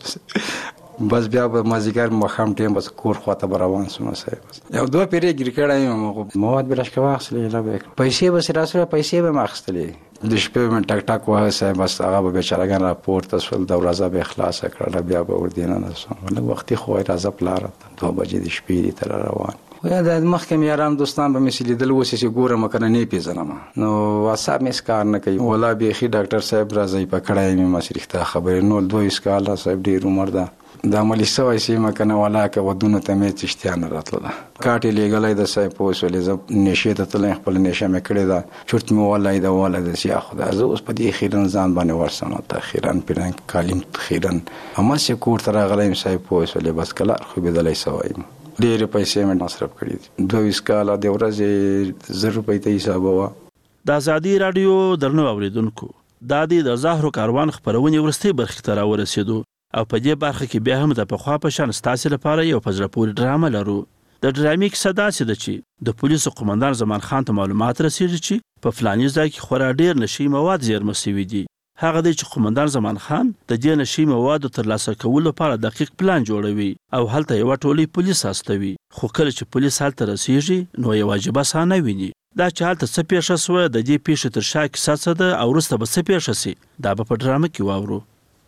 بس بیا به مازیګر مخام ټیم بس کور خواته روان سوم صاحب. یو 2 پیری ګر کړای مواد بلش کا واخلې لا به پیسې بس راسره پیسې به ماخستلې. د شپې من ټک ټک واه صاحب بس هغه به بیچارهګان راپورټ تاسو د ورځې به اخلاص کړل. بیا به ور دینه نه سم له وختي خو راځه پلار 2 بجې د شپې تر روان. یا د مخکې یاران دوستان به مثلی دل وسې ګوره مکنه نه پیژنم نو واساب مې کار نه کوي. ولا بیخي ډاکټر صاحب راځي پکړای مې مسریخته خبرې نو 2 کال صاحب ډیر عمر ده د عملی سوای سي مکنه ولا که ودونه ته مې تشتیان راتله. کاټي لګلای د صاحب پوسولې ز نشه ته تل خپل نشه مې کړې ده چورت مې ولای دا ولای د سیا خدا زه اوس په دې خیرن ځان باندې ورسنه ته خیرن پیران کالم خیرن اما سې کور تر غلای صاحب پوسولې بس کله خو به دلای سوای ډېر پیسې مې مصرف کړې 22 کال د ورځې 0 روپۍ ته حساب و. د آزادي رادیو درنو اوریدونکو د زهرو کاروان خبرونه ورستي برخه تر ورسېدو او په دې برخه کې بیا هم د پخوا په شان ستاسو لپاره یو پزره پوری ډرامه لرو. د ډرامې کیسه داسې ده چې د پولیسو قومندان زمان خان ته معلومات رسیږي چې په فلاني ځای کې خورا ډیر نشي مواد زیرمه شوي دي. هغه دی چې قومندان زمان خان د دې نشي موادو ترلاسه کولو لپاره دقیق پلان جوړوي او هلته یو ټولي پولیس استوي. خو کله چې پولیس هلته رسیږي نو یو واجبه سانه ویني دا چې هلته څه پیښه سوه د دې پیښې تر شا کیسه څه ده او وروسته به څه پیښه سي دا به په ډرامه کې واورو.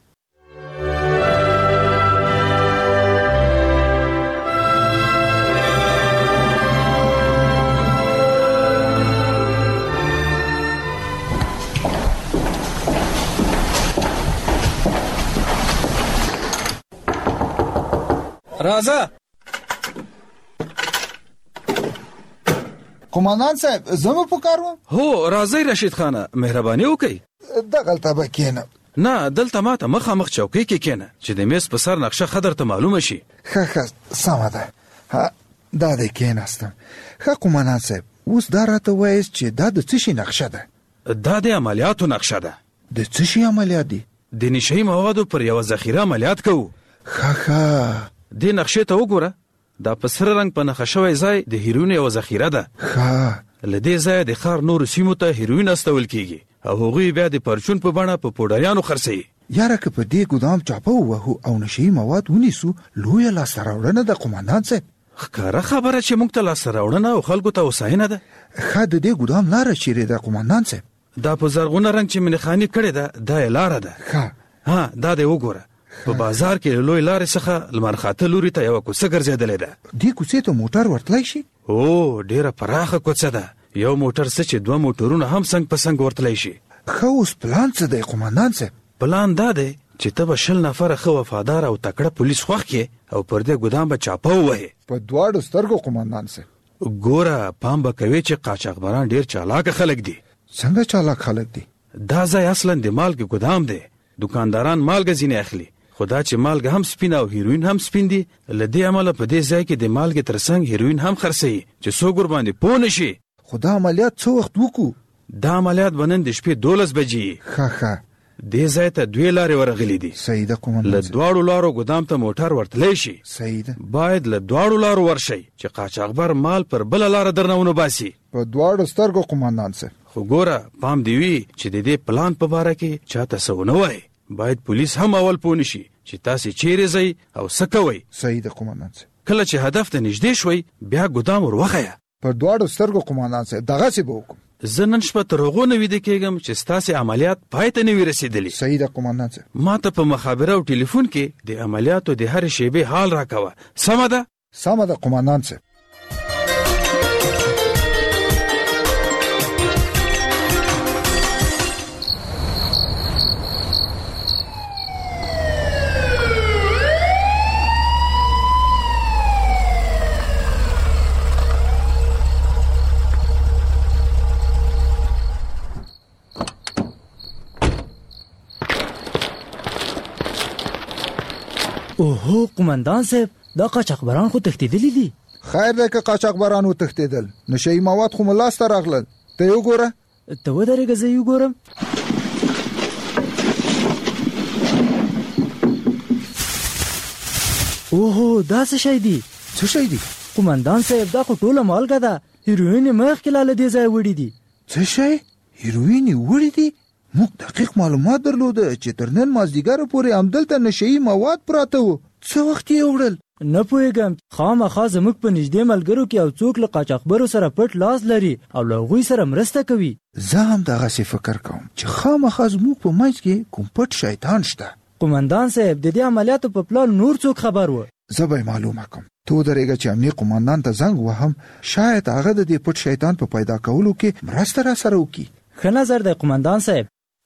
راځه قومندان صاحب زمو پکارو. هو راځي رشید خانه مهرباني وکي. دغلطه بکینه نه دلته ماته مخامخ چوکۍ کې کینه چې د میز په سر نقشه خضر ته معلومه شي. ښه سمه ده دا د کیناستم. ښه قومندان صاحب اوس دا راته وایي چې دا د څه شي نقشه ده؟ دا د عملیاتو نقشه ده. د څه شي عملیات دي؟ د نشي موادو پر یو ذخیره عملیات کوو. ښه دې نقشې ته وګوره دا په سره رنګ په نښه شوی ځای د هیروین یو ذخیره ده. له دې ځایه د ښار نورو سیمو ته هیروین استول کیږي او هغوی بیا د پرچون په بڼه په پوډریانو خرڅوي. یاره که په دې ګودام چاپه ووهو او نشي مواد ونیسو لویه لاسته راوړنه ده قومندان صاحب. ښکاره خبره چې موږ ته لاسته راوړنه او خلکو ته هوساینه ده. ښه د دې ګودام لاره چیرې ده قومندان صاحب؟ دا په زرغونه رنګ چې منخاني کړې ده دا یې لاره ده. ها دا دې وګوره په بازار کې لوی لارې څخه لمر خاته لوري ته یو کوڅه ګرځېدلې ده. دې کوڅې ته موټر ورتلی شي؟ او ډیره پراخه کوڅه ده، یو موټر څه چې 2 موټرونه هم څنګ په څنګ ورتلی شي. ښه اوس پلان څه دی قومندان صاحب؟ پلان دا دی چې ته به 20 نفره ښه وفادار او تکړه پولیس خوښ کړې او پر دې ګودام به چاپه ووهې. په دواړو سترګو قومندان صاحب. ګوره پام به کوې چې قاچاقبران ډیر چالاک خلک دي. څنګه چالاک خلک دي؟ دا ځای اصلا د مالګې ګودام دی، دکانداران مالګه ځینې اخلي، خو دا چې مالګه هم سپین او هیروین هم سپین دي، له دې امله په دې ځای کې د مالګې ترڅنګ هیروین هم خرڅوي چې څوک ورباندې پوه نه شي. خو دا عملیات څه وخت وکړو؟ دا عملیات به نن د شپې 12 بجې. ښه دې ځای ته 2 لارې ورغلي دي. صحیح ده قومندان. له دواړو لارو ګودام ته موټر ورتلی شي. صحیح ده. باید له دواړو لارو ورشي چې قاچاقبر مال پر بل لار درنه ونه باسي. په دواړو سترګو قومندان صاحب. خو ګوره پام دی وی چې د دې پلان په باره کې چاته څه ونه وایي. باید پولیس هم اول پوه نشي چې تاسو چیرې ځئ او څه کوئ. صحیح ده قومندان صاحب. کله چې هدف ته نږدې شوي بیا ګودام وروخیه. په دواړو سترګو قومندان صاحب. دغسې به وکړم. زه نن شپه تر هغو نه ویده کېږم چې ستاسې عملیات پای ته نه وي رسېدلي. صحیح ده قومندان صاحب. ما ته په مخابره او ټلیفون کې د عملیاتو د هرې شیبې حال راکوه. سمه ده؟ سمه ده قومندان صاحب. اوهو قومندان صاحب دا قاچاقبران خو تښتېدلي دي. خیر دی که قاچاقبران وتښتېدل، نشهیي مواد خو مو لاسته راغلل. ته یې وګوره. ته ودرېږه زه یې وګورم. اوهو دا څه شی دی؟ څه شی دی؟ قومندان صاحب دا خو ټوله مالګه ده، هیروین یې مخکې لا له دې ځایه وړي دي. څه شی؟ هیروین یې وړي دي؟ موږ دقیق معلومات درلوده چې تر نن مازدیګره پورې همدلته نشهیي مواد پراته وو. څه وخت یې وړل؟ نه پوهېږم. خامخا زموږ په نږدې ملګرو کې یو څوک له قاچاقبرو سره پټ لاس لري او له هغوی سره مرسته کوي. زه هم دغسې فکر کوم چې خامخا زموږ په منځ کې کوم پټ شیطان شته. قومندان صاحب د دې عملیاتو په پلان نور څوک خبر و؟ زه به یې معلومه کړم. ته ودرېږه چې امنیه قومندان ته زنګ وهم، شاید هغه د دې پټ شیطان په پیدا کولو کې مرسته را سره وکړي. ښه نظر دی قومندان صاحب.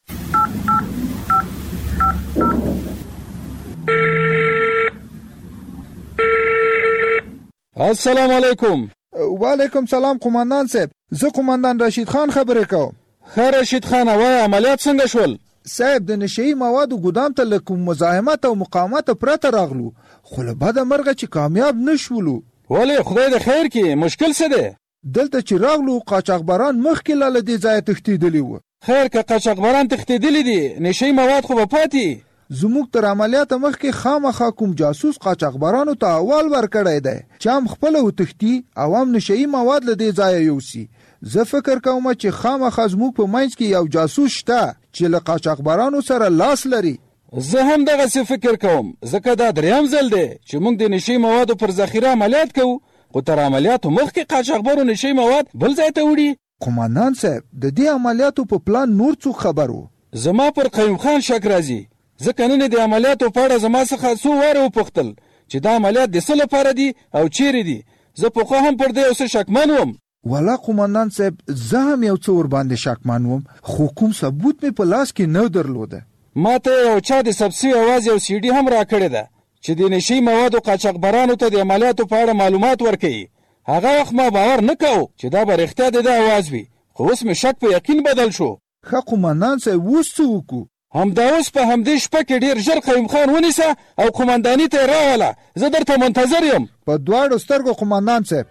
السلام علیکم. وعلیکم سلام قومندان صاحب. زه قومندان رشید خان خبرې کوم. ښه رشید خان، وایه عملیات څنګه شول؟ صاحب د نشهیي موادو ګودام ته له کوم مزاحمت او مقاومت پرته راغلو، خو له بده مرغه چې کامیاب نشولو. ولې؟ خدای د خیر کې مشکل څه دی؟ دلته چې راغلو قاچاقبران مخکې لا له دې ځایه تښتېدلي وو. خیر که قاچاقبران تښتېدلي دي نشهیي مواد خو به پاتې. زموږ تر عملیاته مخکې خامخا کوم جاسوس قاچاقبرانو ته احوال ورکړی دی چې هم خپله وتښتي او هم نشهیي مواد له دې ځایه یوسي. زه فکر کوم چې خامخا زموږ په منځ کې یو جاسوس شته چې له قاچاقبرانو سره لاس لري. زه هم دغسې فکر کوم، ځکه دا 3م ځل دی چې موږ د نشهیي موادو پر ذخیره عملیات کوو، خو تر عملیاتو مخکې قاچاقبرو نشهیي مواد بل ځای ته وړي. قومندان صاحب د دې عملیاتو په پلان نور څوک خبر وو؟ زما پر قیوم خان شک راځي، ځکه نن د عملیاتو په اړه زما څخه څو واره وپوښتل چې دا عملیات د څه لپاره دي او چیرې دي. زه پخوا هم پر دې یو څه شکمن وم. والا قومندان صاحب زه هم یو څه ورباندې شکمن وم، خو کوم ثبوت مې په لاس کې نه درلوده. ما ته یو چا د سبسي اواز یو CD هم راکړې ده چې د نشهیي موادو قاچاقبرانو ته د عملیاتو په اړه معلومات ورکوي. هغه وخت ما باور نه کوو چې دا به رښتیا د ده اواز وي، خو اوس مې شک په یقین بدل شو. ښه قومندان صاحب اوس څه وکړو؟ همدا اوس په همدې شپه کې ډېر ژر قیوم خان ونیسه او قومنداني ته یې راوله. زه درته منتظر یم. په دواړو سترګو قومندان صاحب.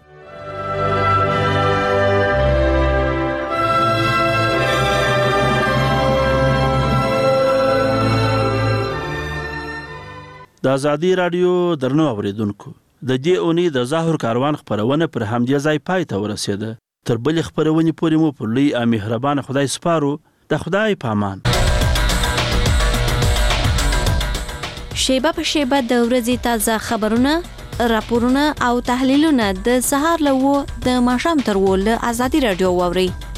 د ازادي راډیو درنو اوریدونکو، د دې اونۍ د ظاهر کاروان خپرونه پر همدې ځای پای ته ورسېده. تر بلې خپرونې پورې مو پر لوی او مهربان خدای سپارو. د خدای په امان. شیبه په شیبه د ورځې تازه خبرونه، راپورونه او تحلیلونه د سهار له 9 د ماښام تر 10 له ازادي راډیو واورئ.